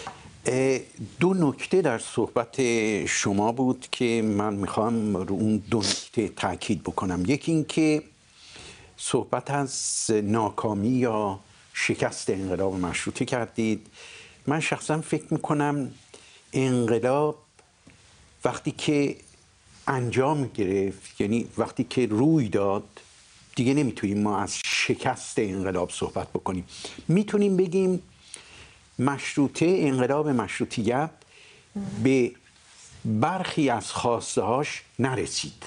دو نکته در صحبت شما بود که من میخوام رو اون دو نکته تاکید بکنم. یکی این که صحبت از ناکامی یا شکست انقلاب مشروطه کردید. من شخصا فکر میکنم انقلاب وقتی که انجام گرفت، یعنی وقتی که روی داد، دیگه نمیتونیم ما از شکست انقلاب صحبت بکنیم. میتونیم بگیم مشروطه، انقلاب مشروطیت به برخی از خواسته هاش نرسید،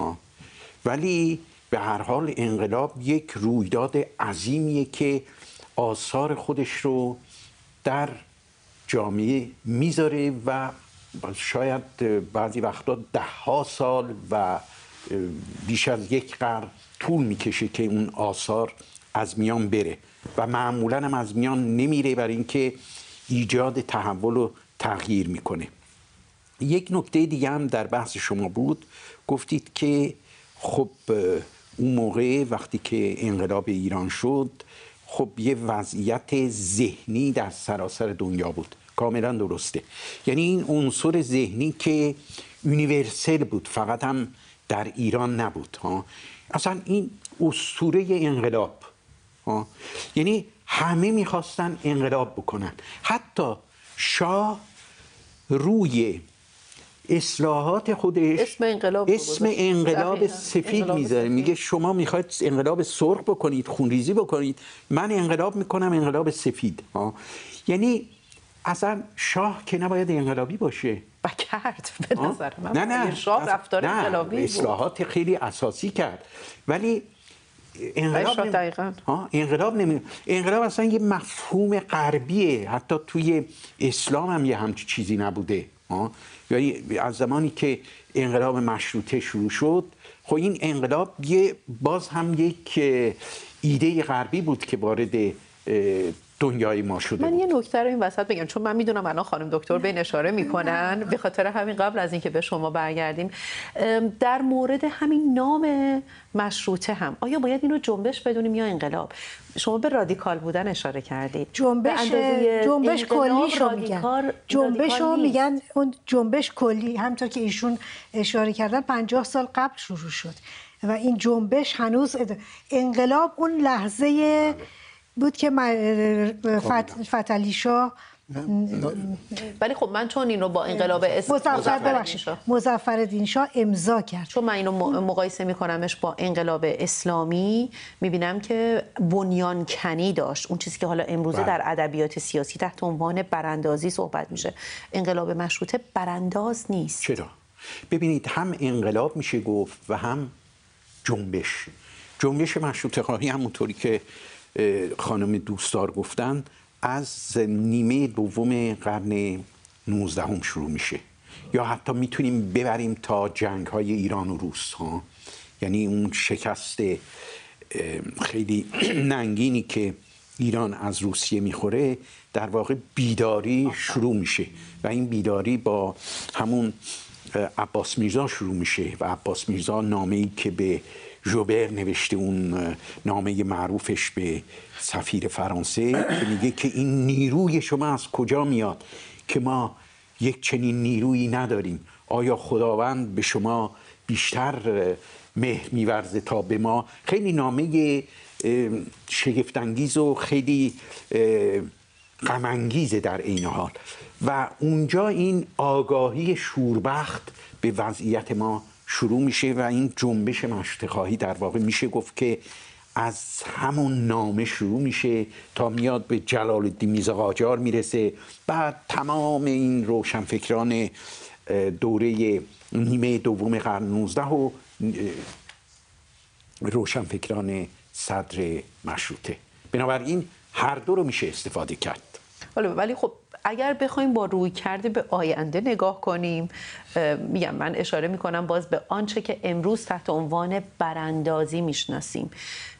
ولی به هر حال انقلاب یک رویداد عظیمیه که آثار خودش رو در جامعه میذاره و شاید بعضی وقتا ده ها سال و بیش از یک قرن طول میکشه که اون آثار از میان بره و معمولاً هم از میان نمیره، برای اینکه ایجاد تحول و تغییر میکنه. یک نکته دیگه هم در بحث شما بود، گفتید که خب اون موقع وقتی که انقلاب ایران شد خب یه وضعیت ذهنی در سراسر دنیا بود. کاملا درسته. یعنی این عنصر ذهنی که یونیورسال بود، فقط هم در ایران نبود ها. اصلا این اسطوره انقلاب ها. یعنی همه میخواستن انقلاب بکنن. حتی شاه روی اصلاحات خودش
اسم انقلاب
اسم انقلاب سفید میذاره، میگه شما میخواید انقلاب سرخ بکنید، خونریزی بکنید، من انقلاب میکنم انقلاب سفید ها. یعنی اصلا شاه که نباید انقلابی باشه
و کرد به نظر من.
نه نه
شاه رفتار انقلابی بود،
اصلاحات خیلی اساسی کرد، ولی انقلاب نمی...
دقیقاً
ها انقلاب نمی... انقلاب اصلا یه مفهوم غربیه، حتی توی اسلام هم یه همچین چیزی نبوده ها. یعنی از زمانی که انقلاب مشروطه شروع شد، خب این انقلاب یه باز هم یک ایده غربی بود که وارد دنیای ما شده
من
بود.
یه نکته رو این وسط بگم، چون من میدونم الان خانم دکتر به این اشاره میکنن، به خاطر همین قبل از اینکه به شما برگردیم، در مورد همین نام مشروطه هم آیا باید اینو جنبش بدونیم یا انقلاب؟ شما به رادیکال بودن اشاره کردید.
جنبش جنبش کلیشو میگن، جنبشو میگن اون جنبش کلی، همونطور که ایشون اشاره کردن پنجاه سال قبل شروع شد و این جنبش هنوز انقلاب اون لحظه بود که فتحعلی شاه
ولی خب من چون این رو با انقلاب
مظفرالدین مظفرالدین شاه امضا کرد،
چون من اینو مقایسه میکنمش با انقلاب اسلامی، میبینم که بنیان کنی داشت. اون چیزی که حالا امروزه در ادبیات سیاسی تحت عنوان براندازی صحبت میشه، انقلاب مشروطه برانداز نیست.
چرا؟ ببینید، هم انقلاب میشه گفت و هم جنبش. جنبش مشروطه خواهی همونطوری که خانم دوستدار گفتن از نیمه دوم قرن نوزدهم شروع میشه، یا حتی میتونیم ببریم تا جنگ های ایران و روس ها. یعنی اون شکست خیلی ننگینی که ایران از روسیه میخوره، در واقع بیداری شروع میشه و این بیداری با همون عباس میرزا شروع میشه و عباس میرزا نامه‌ای که به ژوبر نوشته، اون نامه معروفش به سفیر فرانسه، که میگه که این نیروی شما از کجا میاد که ما یک چنین نیرویی نداریم؟ آیا خداوند به شما بیشتر مهر می‌ورزه تا به ما؟ خیلی نامه شگفت‌انگیز و خیلی غم‌انگیزه در عین حال. و اونجا این آگاهی شوربخت به وضعیت ما شروع میشه و این جنبش مشروطه خواهی در واقع میشه گفت که از همون نامه شروع میشه تا میاد به جلال الدین میرزا قاجار میرسه. بعد تمام این روشنفکران دوره نیمه دوم قرن نوزده و روشنفکران صدر مشروطه. بنابراین هر دو رو میشه استفاده کرد.
ولی خب اگر بخوایم با روی کرده به آینده نگاه کنیم، میگم من اشاره میکنم باز به آنچه که امروز تحت عنوان براندازی میشناسیم.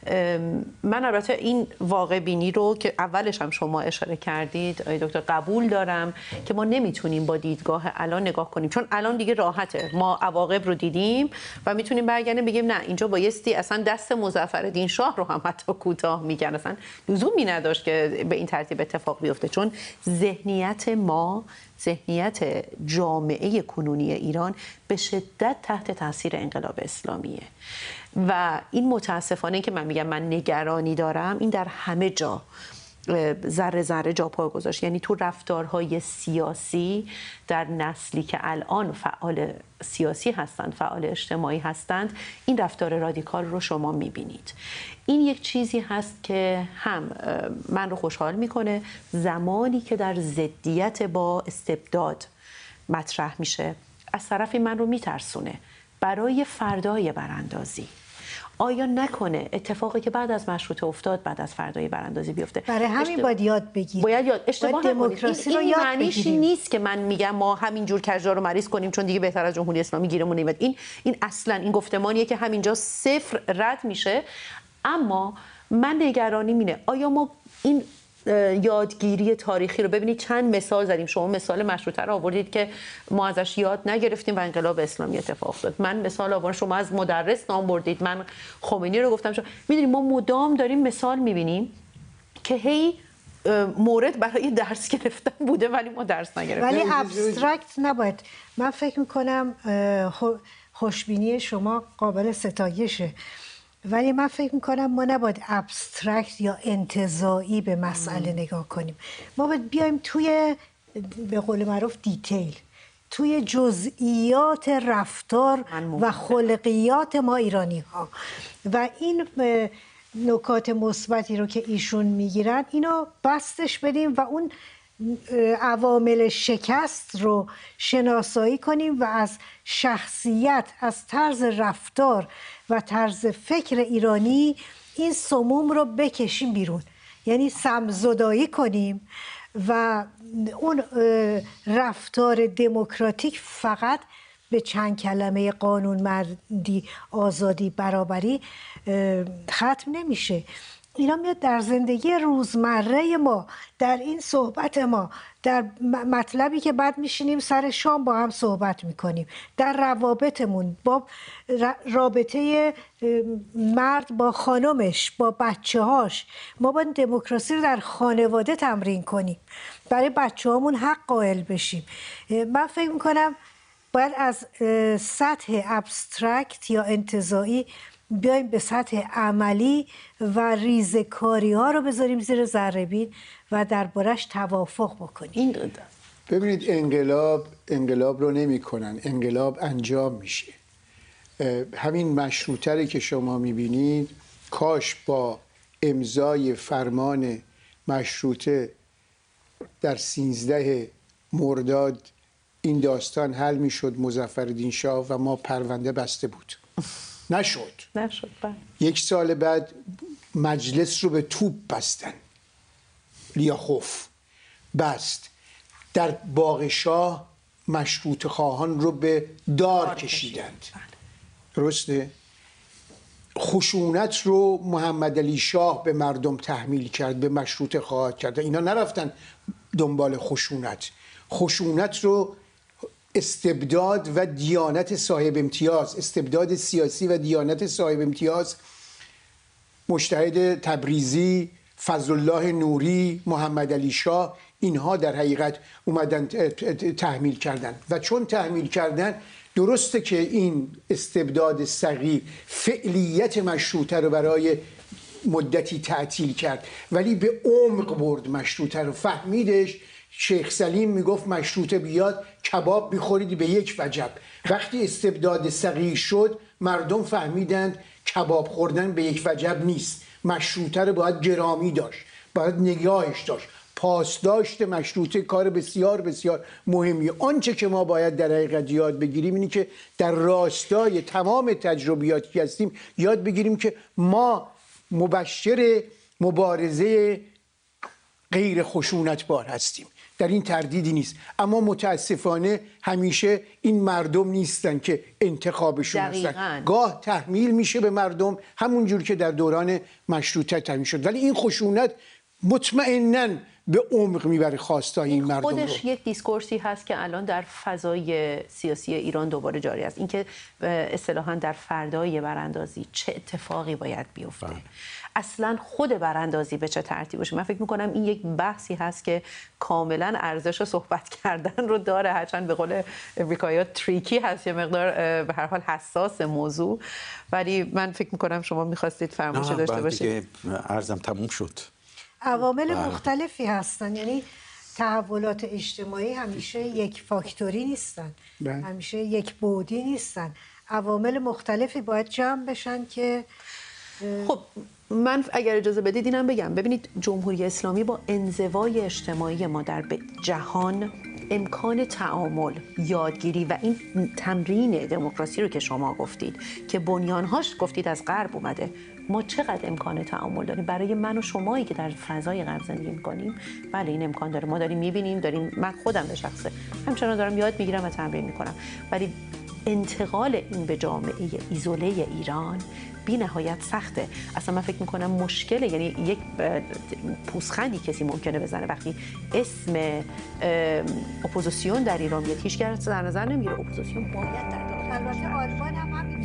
من البته این واقع بینی رو که اولش هم شما اشاره کردید آقای دکتر قبول دارم که ما نمیتونیم با دیدگاه الان نگاه کنیم، چون الان دیگه راحته، ما عواقب رو دیدیم و میتونیم برگردیم بگیم نه اینجا بایستی اصلا دست مظفرالدین شاه رو هم حتی کوتاه میگن، اصلا لزومی نداشت که به این ترتیب اتفاق بیفته، چون ذهنیت ما، ذهنیت جامعه کنونی ایران به شدت تحت تاثیر انقلاب اسلامیه و این متاسفانه که من میگم من نگرانی دارم، این در همه جا ذره ذره جا پا گذاشت. یعنی تو رفتارهای سیاسی در نسلی که الان فعال سیاسی هستند، فعال اجتماعی هستند، این رفتار رادیکال رو شما میبینید. این یک چیزی هست که هم من رو خوشحال میکنه زمانی که در ضدیت با استبداد مطرح میشه، از طرفی من رو میترسونه برای فردای براندازی. آیا نکنه اتفاقی که بعد از مشروطه افتاد بعد از فردای براندازی بیفته؟
برای همین اشتباه... باید یاد بگیریم.
باید یاد اشتباه
باید دموکراسی
این
رو یاد
معنیش
بگیریم.
نیست که من میگم ما همینجور کجا رو مریض کنیم چون دیگه بهتر از جمهوری اسلامی گیرمون نمیاد. این این اصلا این گفتمانیه که همینجا صفر رد میشه. اما من نگرانی مینه آیا ما این یادگیری تاریخی رو ببینید، چند مثال زدیم، شما مثال مشروطه رو آوردید که ما ازش یاد نگرفتیم و انقلاب اسلامی اتفاق افتاد، من مثال آوردم، شما از مدرس نام بردید، من خمینی رو گفتم. شما میدونید ما مدام داریم مثال میبینیم که هی مورد برای درس گرفتن بوده ولی ما درس نگرفتیم.
ولی ابسترکت نباید. من فکر میکنم خوشبینی شما قابل ستایشه، ولی من فکر میکنم ما نباید ابسترکت یا انتزاعی به مسئله نگاه کنیم. ما باید بیایم توی به قول معروف دیتیل، توی جزئیات رفتار و خلقیات ما ایرانی ها و این نکات مثبتی رو که ایشون میگیرن اینو بستش بدیم و اون عوامل شکست رو شناسایی کنیم و از شخصیت، از طرز رفتار و طرز فکر ایرانی این سموم رو بکشیم بیرون، یعنی سمزدایی کنیم و اون رفتار دموکراتیک فقط به چند کلمه قانونمندی، آزادی، برابری ختم نمیشه. اینا میاد در زندگی روزمره ما، در این صحبت ما، در مطلبی که بعد میشینیم سر شام با هم صحبت میکنیم، در روابطمون، با رابطه مرد با خانمش، با بچه هاش. ما باید دموکراسی رو در خانواده تمرین کنیم، برای بچه هامون حق قائل بشیم. من فکر میکنم باید از سطح ابسترکت یا انتزاعی بیایم به سطح عملی و ریزکاری ها رو بذاریم زیر ذره بین و دربارش توافق بکنیم.
این دو دو.
ببینید انقلاب انقلاب رو نمی کنن، انقلاب انجام میشه. همین مشروطه که شما میبینید کاش با امضای فرمان مشروطه در سیزده مرداد این داستان حل میشد، مظفرالدین شاه و ما پرونده بسته بود. نشد
نشد بله.
یک سال بعد مجلس رو به توپ بستن، لیاخوف بست. در باغ شاه مشروط خواهان رو به دار کشیدند. درسته؟ خشونت رو محمد علی شاه به مردم تحمیل کرد، به مشروط خواهان کرد. اینا نرفتن دنبال خشونت. خشونت رو استبداد و دیانت صاحب امتیاز، استبداد سیاسی و دیانت صاحب امتیاز، مجتهد تبریزی، فضل الله نوری، محمد علی شاه، اینها در حقیقت اومدن تحمیل کردن و چون تحمیل کردن درسته که این استبداد صغیر فعلیت مشروطه رو برای مدتی تعطیل کرد، ولی به عمق برد مشروطه رو، فهمیدش. شیخ سلیم میگفت مشروطه بیاد کباب میخورید به یک وجب. وقتی استبداد صغیر شد مردم فهمیدند کباب خوردن به یک وجب نیست، مشروطه رو باید گرامی داشت، باید نگاهش داشت. پاسداشت مشروطه کار بسیار بسیار مهمیه. آنچه که ما باید در حقیقت یاد بگیریم اینی که در راستای تمام تجربیاتی که هستیم یاد بگیریم که ما مبشر مبارزه غیر خشونتبار هستیم، در این تردیدی نیست. اما متاسفانه همیشه این مردم نیستن که انتخابشون هستن، گاه تحمیل میشه به مردم همونجور که در دوران مشروطه تحمیل شد، ولی این خشونت مطمئناً به عمق میبره خواستای این مردم
خودش
رو.
یک دیسکورسی هست که الان در فضای سیاسی ایران دوباره جاری است، اینکه اصطلاحاً در فردای براندازی چه اتفاقی باید بیفته، بله. اصلا خود براندازی به چه ترتیب باشه. من فکر میکنم این یک بحثی هست که کاملا ارزش صحبت کردن رو داره، هرچند به قول امریکایی‌ها تریکی هست، یه مقدار به هر حال حساس موضوع، ولی من فکر میکنم شما میخواستید فرمایشی داشته باشید.
عرضم تموم شد.
عوامل بله. مختلفی هستن، یعنی تحولات اجتماعی همیشه یک فاکتوری نیستن، بله. همیشه یک بعدی نیستن، عوامل مختلفی باید جمع بشن که
خب من اگر اجازه بدید اینم بگم. ببینید جمهوری اسلامی با انزوای اجتماعی ما در جهان امکان تعامل، یادگیری و این تمرین دموکراسی رو که شما گفتید که بنیانهاش گفتید از غرب اومده، ما چقدر امکان تعامل داریم برای من و شمایی که در فضای غرب زندگی می‌کنیم. بله این امکان داره، ما داریم می‌بینیم، داریم، من خودم به شخصه همچنان دارم یاد می‌گیرم و تمرین می‌کنم، ولی انتقال این به جامعه ایزوله ایران بی نهایت سخته. اصلا من فکر میکنم مشکله، یعنی یک پوزخندی کسی ممکنه بزنه وقتی اسم اپوزیسیون در ایران میاد، هیچ کس در نظر نمیگیره. اپوزیسیون باید در داخل.
البته آلمان هم همین